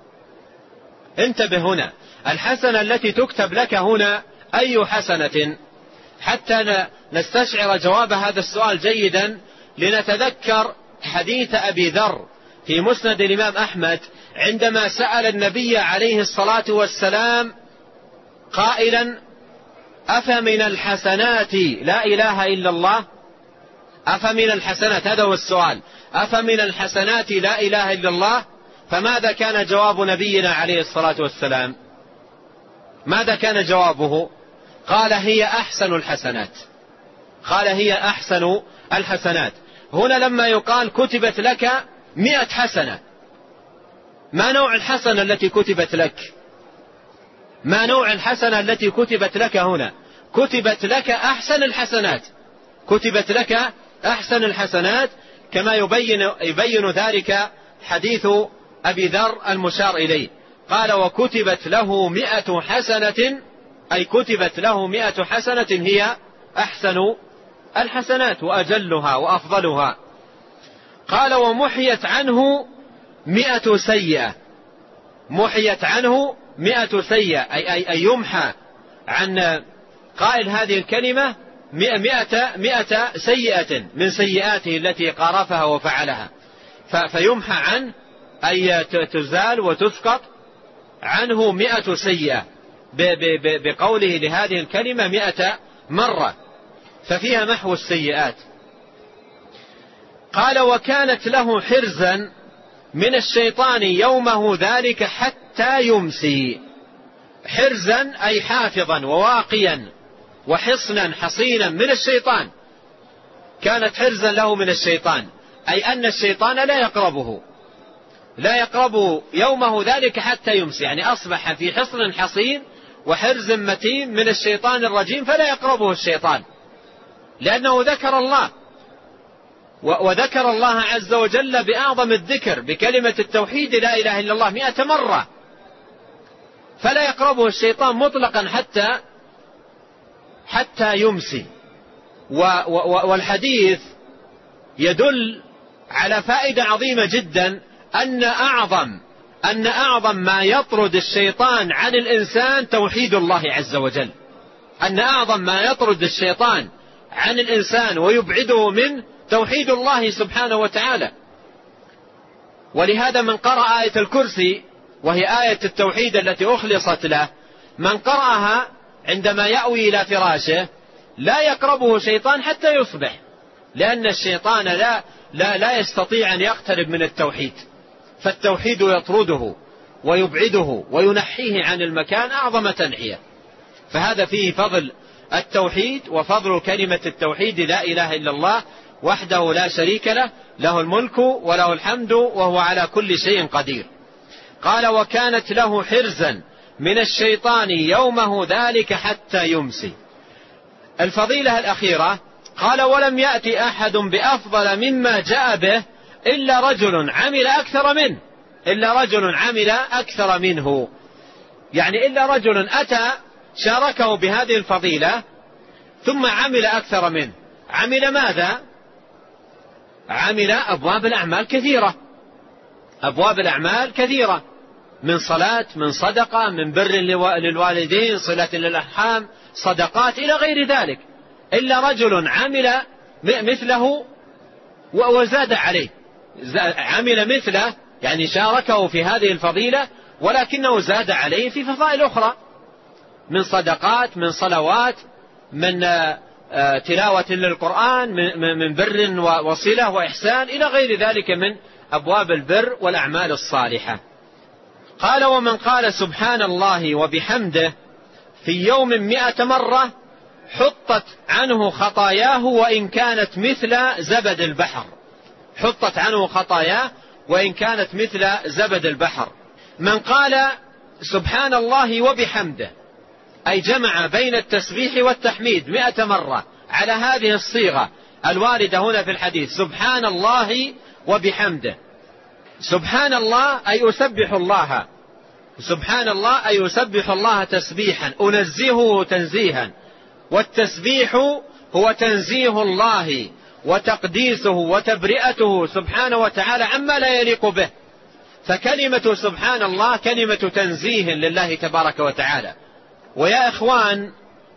انتبه هنا، الحسنة التي تكتب لك هنا أي حسنة؟ حتى نستشعر جواب هذا السؤال جيدا، لنتذكر حديث أبي ذر في مسند الإمام أحمد عندما سأل النبي عليه الصلاة والسلام قائلا: أفمن الحسنات لا إله إلا الله؟ أفمن الحسنات، هذا هو السؤال، أفمن الحسنات لا إله إلا الله؟ فماذا كان جواب نبينا عليه الصلاة والسلام؟ ماذا كان جوابه؟ قال: هي أحسن الحسنات. قال: هي أحسن الحسنات. هنا لما يقال كتبت لك 100 حسنة، ما نوع الحسنة التي كتبت لك؟ ما نوع الحسنة التي كتبت لك هنا؟ كتبت لك أحسن الحسنات، كتبت لك أحسن الحسنات، كما يبين ذلك حديث أبي ذر المشار إليه. قال وكتبت له 100 حسنة، أي كتبت له 100 حسنة هي أحسن الحسنات وأجلها وأفضلها. قال ومحيت عنه 100 سيئة، محيت عنه 100 سيئة، أي يمحى عن قائل هذه الكلمة 100 سيئة من سيئاته التي قارفها وفعلها، فيمحى عنه أي تزال وتسقط عنه 100 سيئة بقوله لهذه الكلمة 100 مرة، ففيها محو السيئات. قال وكانت له حرزا من الشيطان يومه ذلك حتى يمسي. حرزا أي حافظا وواقيا وحصنا حصينا من الشيطان، كانت حرزا له من الشيطان، أي أن الشيطان لا يقربه يومه ذلك حتى يمسي، يعني أصبح في حصن حصين وحرز متين من الشيطان الرجيم، فلا يقربه الشيطان، لأنه ذكر الله، وذكر الله عز وجل بأعظم الذكر بكلمة التوحيد لا إله إلا الله 100 مرة، فلا يقربه الشيطان مطلقا حتى يمسي. والحديث يدل على فائدة عظيمة جدا، أن أعظم ما يطرد الشيطان عن الإنسان توحيد الله عز وجل، أن أعظم ما يطرد الشيطان عن الإنسان ويبعده من توحيد الله سبحانه وتعالى. ولهذا من قرأ آية الكرسي، وهي آية التوحيد التي أخلصت له، من قرأها عندما يأوي إلى فراشه لا يقربه شيطان حتى يصبح، لأن الشيطان لا يستطيع أن يقترب من التوحيد، فالتوحيد يطرده ويبعده وينحيه عن المكان أعظم تنحية. فهذا فيه فضل التوحيد وفضل كلمة التوحيد لا إله إلا الله وحده لا شريك له، له الملك وله الحمد وهو على كل شيء قدير. قال وكانت له حرزا من الشيطان يومه ذلك حتى يمسي. الفضيلة الأخيرة قال ولم يأتي أحد بأفضل مما جاء به إلا رجل عمل أكثر منه، يعني إلا رجل أتى شاركه بهذه الفضيلة ثم عمل أكثر منه. عمل ماذا؟ عمل أبواب الأعمال كثيرة، من صلاة، من صدقة، من بر للوالدين، صلة للأرحام، صدقات إلى غير ذلك، إلا رجل عمل مثله وزاد عليه، عمل مثله يعني شاركه في هذه الفضيلة ولكنه زاد عليه في فضائل أخرى، من صدقات، من صلوات، من تلاوة للقرآن، من بر وصلة وإحسان إلى غير ذلك من أبواب البر والأعمال الصالحة. قال ومن قال سبحان الله وبحمده في يوم 100 مرة حطت عنه خطاياه وإن كانت مثل زبد البحر. حطت عنه خطاياه وإن كانت مثل زبد البحر. من قال سبحان الله وبحمده أي جمع بين التسبيح والتحميد 100 مرة على هذه الصيغة الواردة هنا في الحديث، سبحان الله وبحمده. سبحان الله أي أسبح الله، سبحان الله أي أسبح الله تسبيحا، أنزهه تنزيها، والتسبيح هو تنزيه الله وتقديسه وتبرئته سبحانه وتعالى عما لا يليق به. فكلمة سبحان الله كلمة تنزيه لله تبارك وتعالى. ويا إخوان،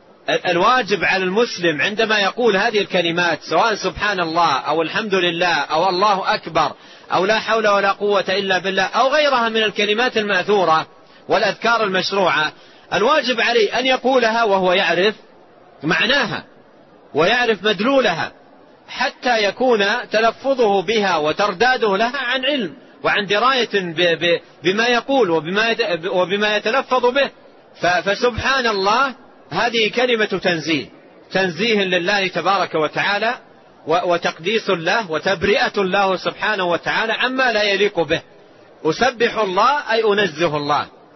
الواجب على المسلم عندما يقول هذه الكلمات، سواء سبحان الله أو الحمد لله أو الله أكبر أو لا حول ولا قوة إلا بالله أو غيرها من الكلمات المأثورة والأذكار المشروعة، الواجب عليه أن يقولها وهو يعرف معناها ويعرف مدلولها، حتى يكون تلفظه بها وترداده لها عن علم وعن دراية بما يقول وبما يتلفظ به. فسبحان الله هذه كلمة تنزيه لله تبارك وتعالى وتقديس الله وتبرئة الله سبحانه وتعالى عما لا يليق به. أسبح الله أي أنزه الله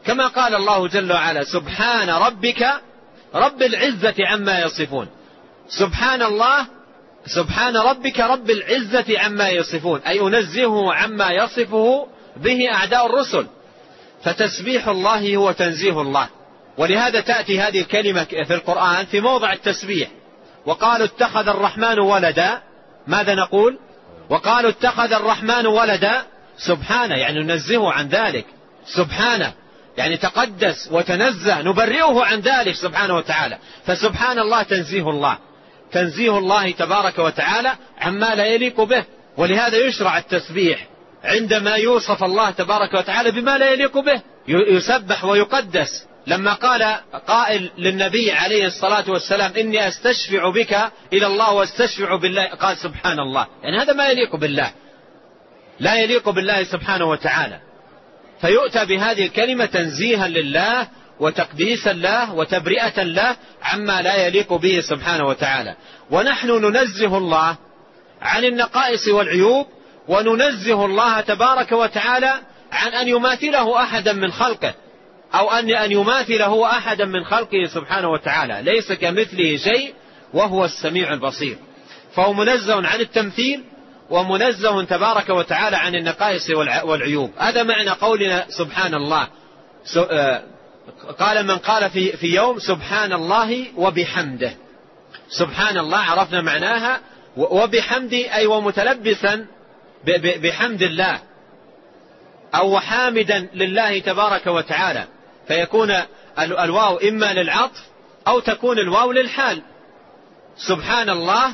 كما قال الله جل وعلا: سبحان ربك رب العزة عما يصفون. سبحان الله، سبحان ربك رب العزة عما يصفون، أي أنزهه عما يصفه به أعداء الرسل. فتسبيح الله هو تنزيه الله، ولهذا تأتي هذه الكلمة في القرآن في موضع التسبيح. وقالوا اتخذ الرحمن ولدا، ماذا نقول؟ وقالوا اتخذ الرحمن ولدا، سبحانه، يعني ننزهه عن ذلك، سبحانه يعني تقدس وتنزه، نبرئه عن ذلك سبحانه وتعالى. فسبحان الله تنزيه الله، تنزيه الله تبارك وتعالى عما لا يليق به. ولهذا يشرع التسبيح عندما يوصف الله تبارك وتعالى بما لا يليق به، يسبح ويقدس. لما قال قائل للنبي عليه الصلاة والسلام: إني أستشفع بك إلى الله واستشفع بالله، قال سبحان الله، يعني هذا ما يليق بالله، لا يليق بالله سبحانه وتعالى. فيؤتى بهذه الكلمة تنزيها لله وتقديسا له وتبرئة له عما لا يليق به سبحانه وتعالى. ونحن ننزه الله عن النقائص والعيوب، وننزه الله تبارك وتعالى عن أن يماثله أحدا من خلقه، أو أن يماثله أحدا من خلقه سبحانه وتعالى. ليس كمثله شيء وهو السميع البصير. فهو منزه عن التمثيل، ومنزه تبارك وتعالى عن النقائص والعيوب. هذا معنى قولنا سبحان الله. قال من قال في يوم سبحان الله وبحمده. سبحان الله عرفنا معناها، وبحمده أي ومتلبسا بحمد الله، أو حامدا لله تبارك وتعالى. فيكون الواو إما للعطف أو تكون الواو للحال. سبحان الله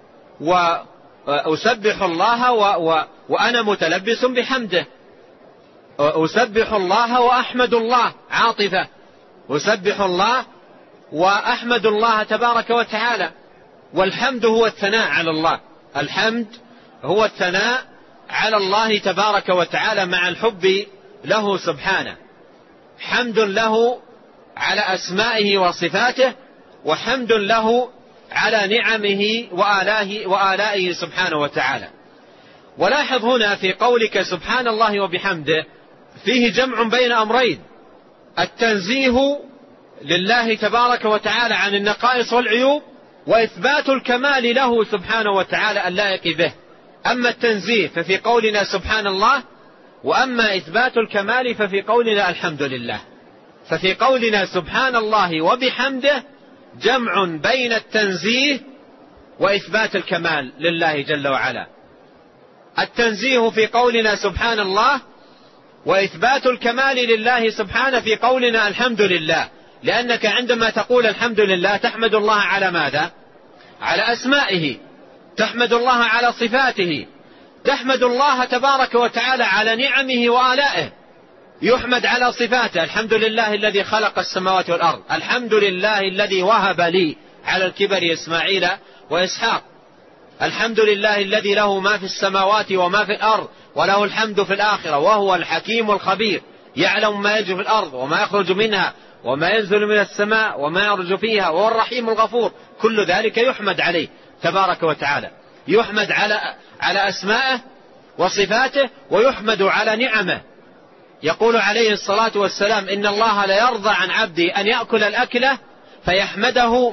وأسبح الله وأنا متلبس بحمده. أسبح الله وأحمد الله عاطفة. أسبح الله وأحمد الله تبارك وتعالى. والحمد هو الثناء على الله، الحمد هو الثناء على الله تبارك وتعالى مع الحب له سبحانه. حمد له على أسمائه وصفاته، وحمد له على نعمه وآلائه سبحانه وتعالى. ولاحظ هنا في قولك سبحان الله وبحمده فيه جمع بين أمرين: التنزيه لله تبارك وتعالى عن النقائص والعيوب، وإثبات الكمال له سبحانه وتعالى اللائق به. أما التنزيه ففي قولنا سبحان الله، وأما إثبات الكمال ففي قولنا الحمد لله. ففي قولنا سبحان الله وبحمده جمع بين التنزيه وإثبات الكمال لله جل وعلا. التنزيه في قولنا سبحان الله، وإثبات الكمال لله سبحانه في قولنا الحمد لله. لأنك عندما تقول الحمد لله تحمد الله على ماذا؟ على أسمائه، تحمد الله على صفاته، تحمد الله تبارك وتعالى على نعمه وآلائه. يحمد على صفاته: الحمد لله الذي خلق السماوات والأرض، الحمد لله الذي وهب لي على الكبر إسماعيل وإسحاق، الحمد لله الذي له ما في السماوات وما في الأرض وله الحمد في الآخرة وهو الحكيم الخبير، يعلم ما يجري في الأرض وما يخرج منها وما ينزل من السماء وما يرج فيها وهو الرحيم الغفور. كل ذلك يحمد عليه تبارك وتعالى، يحمد على أسمائه وصفاته، ويحمد على نعمه. يقول عليه الصلاة والسلام: إن الله لا يرضى عن عبدي أن يأكل الأكلة فيحمده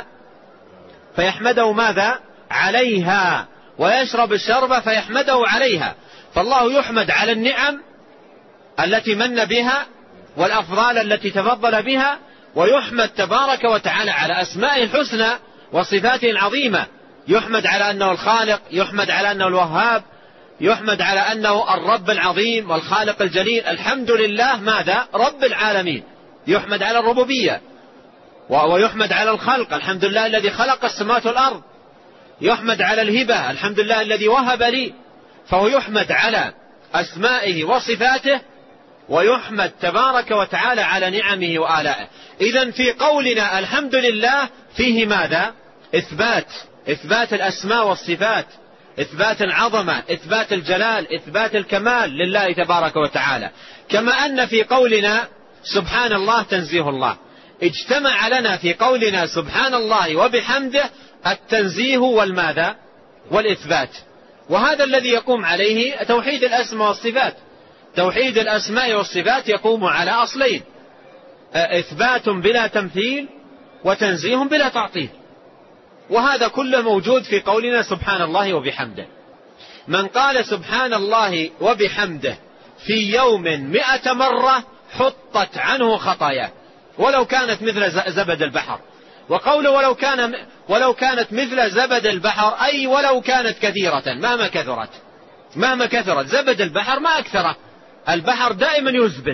ماذا؟ عليها، ويشرب الشربة فيحمده عليها. فالله يحمد على النعم التي من بها والأفضال التي تفضل بها، ويحمد تبارك وتعالى على أسمائه الحسنى وصفاته العظيمة. يحمد على أنه الخالق، يحمد على أنه الوهاب، يحمد على أنه الرب العظيم والخالق الجليل. الحمد لله ماذا؟ رب العالمين. يحمد على الربوبية، ويحمد على الخلق: الحمد لله الذي خلق السماوات والأرض. يحمد على الهبة: الحمد لله الذي وهب لي. فهو يحمد على أسمائه وصفاته، ويحمد تبارك وتعالى على نعمه وآلائه. إذن في قولنا الحمد لله فيه ماذا؟ إثبات الأسماء والصفات، إثبات العظمة، إثبات الجلال، إثبات الكمال لله تبارك وتعالى. كما أن في قولنا سبحان الله تنزيه الله. اجتمع لنا في قولنا سبحان الله وبحمده التنزيه والماذا؟ والإثبات. وهذا الذي يقوم عليه توحيد الأسماء والصفات. توحيد الأسماء والصفات يقوم على أصلين: إثبات بلا تمثيل، وتنزيه بلا تعطيل. وهذا كله موجود في قولنا سبحان الله وبحمده. من قال سبحان الله وبحمده في يوم 100 مرة حطت عنه خطاياه ولو كانت مثل زبد البحر. وقوله ولو كانت مثل زبد البحر أي ولو كانت كثيرة مهما كثرت. زبد البحر ما أكثره، البحر دائما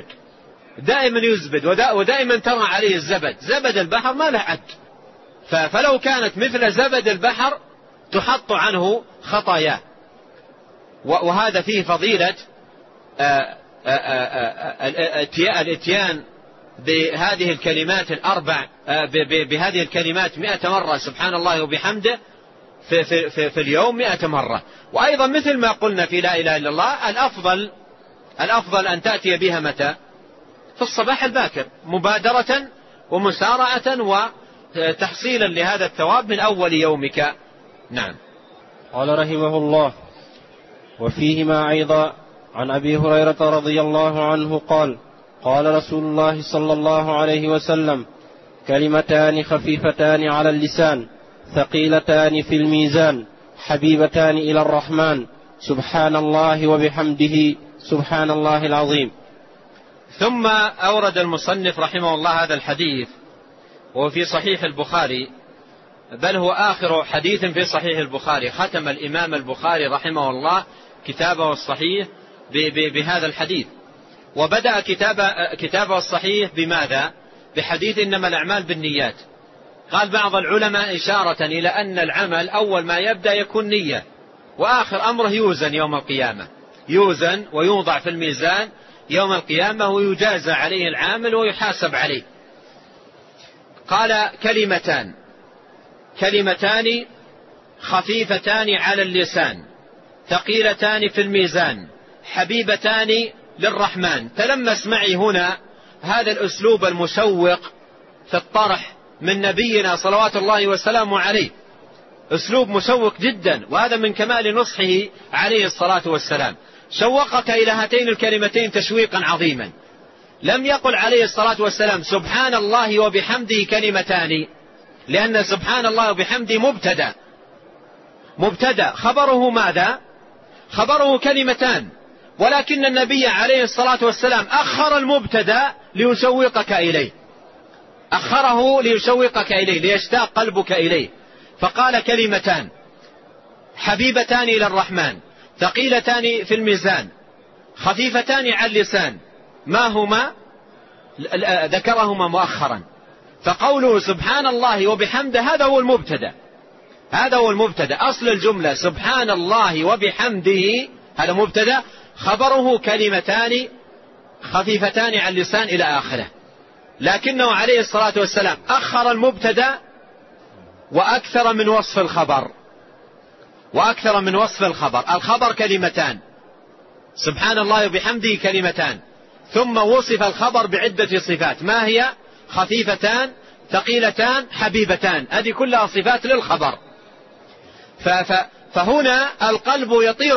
يزبد ودائما ترى عليه الزبد. زبد البحر ما له عد، فلو كانت مثل زبد البحر تحط عنه خطاياه. وهذا فيه فضيلة الاتيان بهذه الكلمات الأربع، بهذه الكلمات 100 مرة سبحان الله وبحمده في اليوم 100 مرة. وأيضا مثل ما قلنا في لا إله إلا الله، الأفضل أن تأتي بها متى؟ في الصباح الباكر، مبادرة ومسارعة وتحصيلا لهذا الثواب من أول يومك. نعم. قال رحمه الله: وفيهما أيضا عن أبي هريرة رضي الله عنه قال: قال رسول الله صلى الله عليه وسلم: كلمتان خفيفتان على اللسان ثقيلتان في الميزان حبيبتان إلى الرحمن سبحان الله وبحمده سبحان الله العظيم. ثم أورد المصنف رحمه الله هذا الحديث، وهو في صحيح البخاري، بل هو آخر حديث في صحيح البخاري. ختم الإمام البخاري رحمه الله كتابه الصحيح بهذا الحديث. وبدأ كتابه الصحيح بماذا؟ بحديث إنما الأعمال بالنيات. قال بعض العلماء إشارة إلى أن العمل أول ما يبدأ يكون نية، وآخر أمره يوزن يوم القيامة، يوزن ويوضع في الميزان يوم القيامة ويجازى عليه العامل ويحاسب عليه. قال: كلمتان خفيفتان على اللسان ثقيلتان في الميزان حبيبتان للرحمن. تلمس معي هنا هذا الأسلوب المشوق في الطرح من نبينا صلوات الله وسلامه عليه، أسلوب مشوق جدا، وهذا من كمال نصحه عليه الصلاة والسلام. شوقك إلى هاتين الكلمتين تشويقا عظيما. لم يقل عليه الصلاة والسلام سبحان الله وبحمده كلمتان، لأن سبحان الله وبحمده مبتدأ خبره ماذا؟ خبره كلمتان، ولكن النبي عليه الصلاة والسلام أخر المبتدأ ليشوقك إليه، أخره ليشوقك إليه، ليشتاق قلبك إليه. فقال: كلمتان حبيبتان إلى الرحمن ثقيلتان في الميزان خفيفتان على اللسان. ما هما؟ ذكرهما مؤخرا. فقوله سبحان الله وبحمده هذا هو المبتدأ. أصل الجملة سبحان الله وبحمده، هذا مبتدأ، خبره كلمتان خفيفتان على اللسان إلى آخره. لكنه عليه الصلاة والسلام أخر المبتدأ وأكثر من وصف الخبر. الخبر كلمتان، سبحان الله وبحمده كلمتان، ثم وصف الخبر بعدة صفات. ما هي؟ خفيفتان، ثقيلتان، حبيبتان. هذه كلها صفات للخبر. فهنا القلب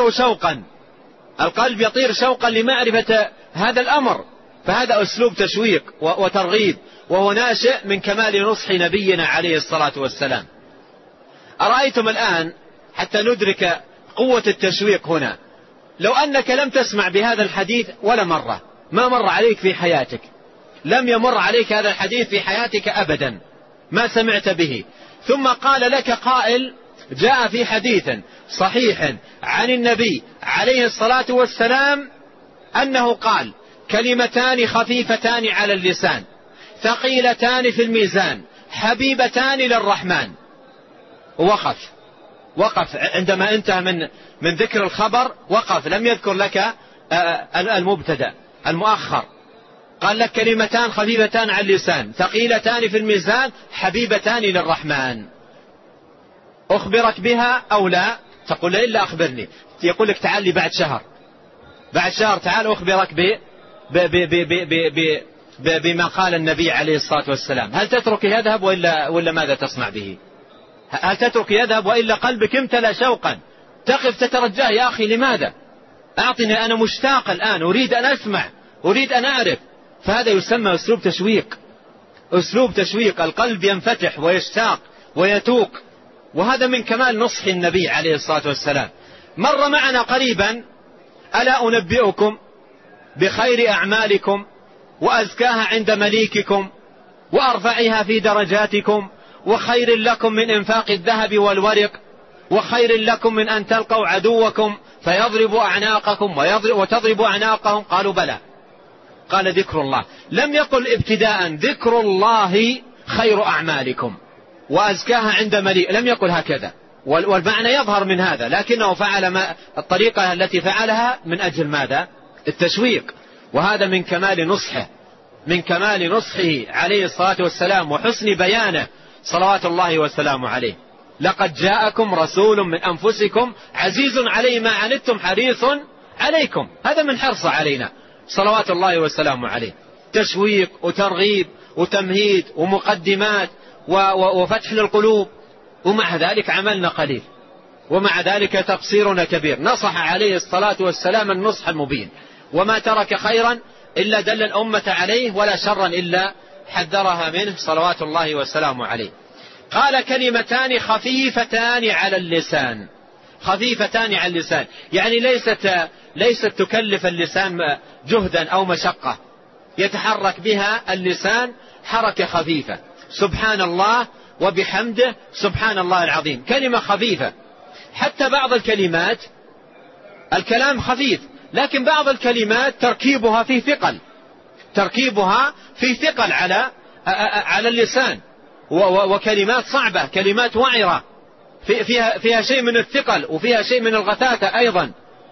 يطير شوقا لمعرفة هذا الأمر. فهذا أسلوب تشويق وترغيب، وهو ناشئ من كمال نصح نبينا عليه الصلاة والسلام. أرأيتم الآن حتى ندرك قوة التشويق هنا، لو أنك لم تسمع بهذا الحديث ولا مرة، ما مر عليك في حياتك، لم يمر عليك هذا الحديث في حياتك أبدا، ما سمعت به، ثم قال لك قائل جاء في حديث صحيح عن النبي عليه الصلاة والسلام أنه قال: كلمتان خفيفتان على اللسان ثقيلتان في الميزان حبيبتان للرحمن. وقف عندما انتهى من ذكر الخبر، وقف، لم يذكر لك المبتدأ المؤخر. قال لك كلمتان خفيفتان على اللسان ثقيلتان في الميزان حبيبتان للرحمن. أخبرك بها أو لا؟ تقول لا، إلا أخبرني. يقول لك تعال لي بعد شهر تعال أخبرك بما قال النبي عليه الصلاة والسلام. هل تترك يذهب ولا ماذا تصنع به؟ هل تترك يذهب وإلا قلبك امتلأ شوقا تقف تترجاه؟ يا أخي لماذا؟ أعطني، أنا مشتاق الآن، أريد أن أسمع، أريد أن أعرف. فهذا يسمى أسلوب تشويق، أسلوب تشويق، القلب ينفتح ويشتاق ويتوق. وهذا من كمال نصح النبي عليه الصلاة والسلام. مر معنا قريبا: ألا أنبئكم بخير أعمالكم وأزكاها عند مليككم وأرفعها في درجاتكم وخير لكم من إنفاق الذهب والورق وخير لكم من أن تلقوا عدوكم فيضرب أعناقكم وتضرب أعناقهم؟ قالوا بلى. قال: ذكر الله. لم يقل ابتداء ذكر الله خير أعمالكم وأزكاها عند مليك، لم يقل هكذا، والمعنى يظهر من هذا، لكنه فعل الطريقة التي فعلها من أجل ماذا؟ التشويق. وهذا من كمال نصحه، من كمال نصحه عليه الصلاة والسلام وحسن بيانه صلوات الله وسلامه عليه. لقد جاءكم رسول من أنفسكم عزيز عليه ما عنتم حريص عليكم. هذا من حرصه علينا صلوات الله وسلامه عليه، تشويق وترغيب وتمهيد ومقدمات وفتح للقلوب. ومع ذلك عملنا قليل، ومع ذلك تقصيرنا كبير. نصح عليه الصلاة والسلام النصح المبين، وما ترك خيرا إلا دل الأمة عليه، ولا شرا إلا حذرها منه صلوات الله وسلامه عليه. قال: كلمتان خفيفتان على اللسان. خفيفتان على اللسان يعني ليست تكلف اللسان جهدا أو مشقة، يتحرك بها اللسان حركة خفيفة. سبحان الله وبحمده سبحان الله العظيم، كلمة خفيفة. حتى بعض الكلمات الكلام خفيف، لكن بعض الكلمات تركيبها فيه ثقل، تركيبها فيه ثقل على اللسان، وكلمات صعبة، كلمات وعرة فيها شيء من الثقل وفيها شيء من الغثاثة أيضا،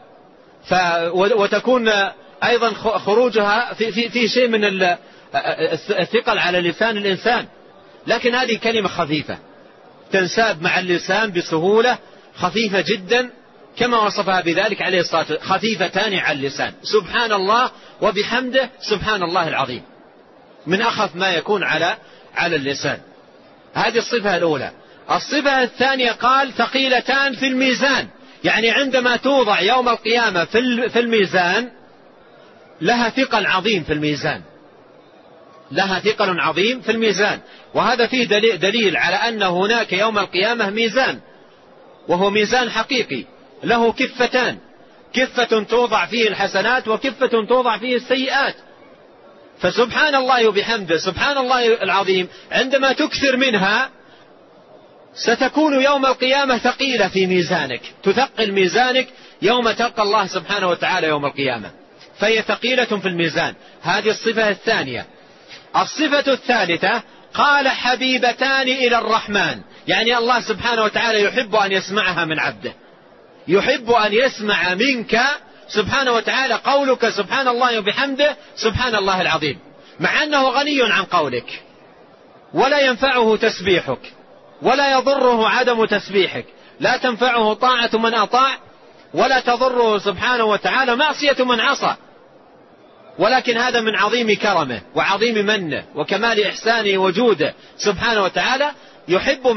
وتكون أيضا خروجها في شيء من الثقل على لسان الإنسان. لكن هذه كلمة خفيفة تنساب مع اللسان بسهولة، خفيفة جدا كما وصفها بذلك عليه الصلاة والسلام: خفيفتان على اللسان. سبحان الله وبحمده سبحان الله العظيم، من أخف ما يكون على اللسان. هذه الصفة الأولى. الصفة الثانية قال: ثقيلتان في الميزان، يعني عندما توضع يوم القيامة في الميزان لها ثقل عظيم في الميزان، لها ثقل عظيم في الميزان. وهذا فيه دليل على أن هناك يوم القيامة ميزان، وهو ميزان حقيقي له كفتان، كفة توضع فيه الحسنات وكفة توضع فيه السيئات. فسبحان الله وبحمده سبحان الله العظيم عندما تكثر منها ستكون يوم القيامة ثقيلة في ميزانك، تثقل ميزانك يوم تلقى الله سبحانه وتعالى يوم القيامة، فهي ثقيلة في الميزان. هذه الصفة الثانية. الصفة الثالثة قال: حبيبتان إلى الرحمن، يعني الله سبحانه وتعالى يحب أن يسمعها من عبده، يحب أن يسمع منك سبحانه وتعالى قولك سبحان الله وبحمده سبحان الله العظيم، مع أنه غني عن قولك، ولا ينفعه تسبيحك ولا يضره عدم تسبيحك، لا تنفعه طاعة من أطاع ولا تضره سبحانه وتعالى معصية من عصى. ولكن هذا من عظيم كرمه وعظيم منه وكمال إحسانه وجوده سبحانه وتعالى، يحب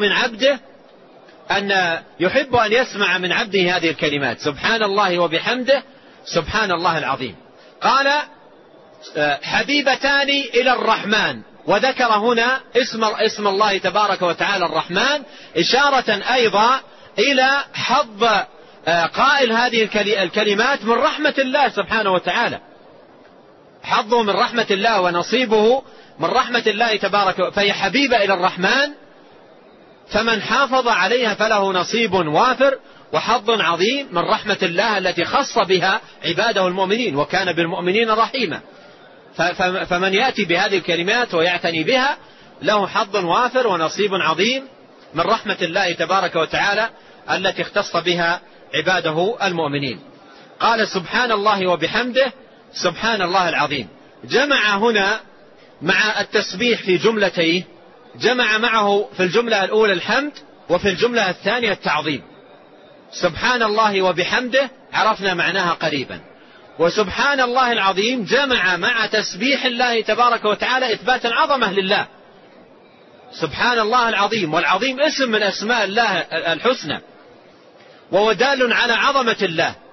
أن يسمع من عبده هذه الكلمات: سبحان الله وبحمده سبحان الله العظيم. قال: حبيبتان إلى الرحمن، وذكر هنا اسم الله تبارك وتعالى الرحمن، إشارة أيضا إلى حظ قائل هذه الكلمات من رحمة الله سبحانه وتعالى، حظه من رحمة الله ونصيبه من رحمة الله تبارك. فهي حبيبة إلى الرحمن، فمن حافظ عليها فله نصيب وافر وحظ عظيم من رحمة الله التي خص بها عباده المؤمنين، وكان بالمؤمنين رحيما. فمن يأتي بهذه الكلمات ويعتني بها له حظ وافر ونصيب عظيم من رحمة الله تبارك وتعالى التي اختص بها عباده المؤمنين. قال: سبحان الله وبحمده سبحان الله العظيم. جمع هنا مع التسبيح في جملتين، جمع معه في الجملة الأولى الحمد، وفي الجملة الثانية التعظيم. سبحان الله وبحمده عرفنا معناها قريبا، وسبحان الله العظيم جمع مع تسبيح الله تبارك وتعالى إثبات العظمة لله. سبحان الله العظيم، والعظيم اسم من أسماء الله الحسنى، وهو دال على عظمة الله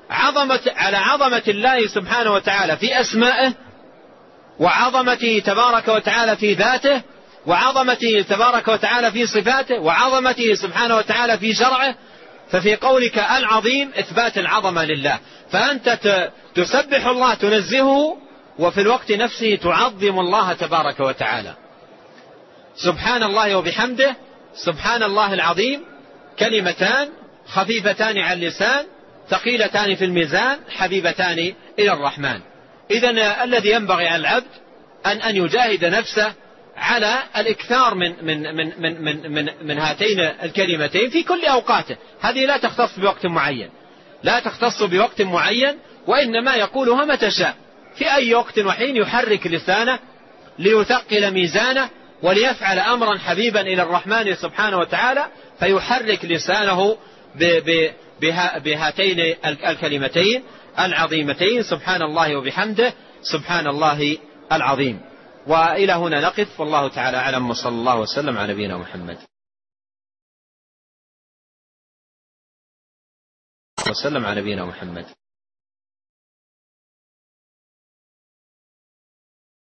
على عظمة الله سبحانه وتعالى في أسمائه، وعظمته تبارك وتعالى في ذاته، وعظمته تبارك وتعالى في صفاته، وعظمته سبحانه وتعالى في شرعه. ففي قولك العظيم إثبات العظمة لله، فأنت تسبح الله تنزهه، وفي الوقت نفسه تعظم الله تبارك وتعالى. سبحان الله وبحمده، سبحان الله العظيم، كلمتان خفيفتان على اللسان ثقيلتان في الميزان حبيبتان إلى الرحمن. إذن الذي ينبغي على العبد أن يجاهد نفسه على الإكثار من هاتين الكلمتين في كل أوقاته. هذه لا تختص بوقت معين، لا تختص بوقت معين، وإنما يقولها متى شاء في أي وقت وحين يحرك لسانه ليثقل ميزانه وليفعل أمرا حبيبا إلى الرحمن سبحانه وتعالى، فيحرك لسانه بهاتين الكلمتين العظيمتين سبحان الله وبحمده سبحان الله العظيم. وإلى هنا نقف، والله تعالى أعلم، وصلى الله وسلم على نبينا محمد.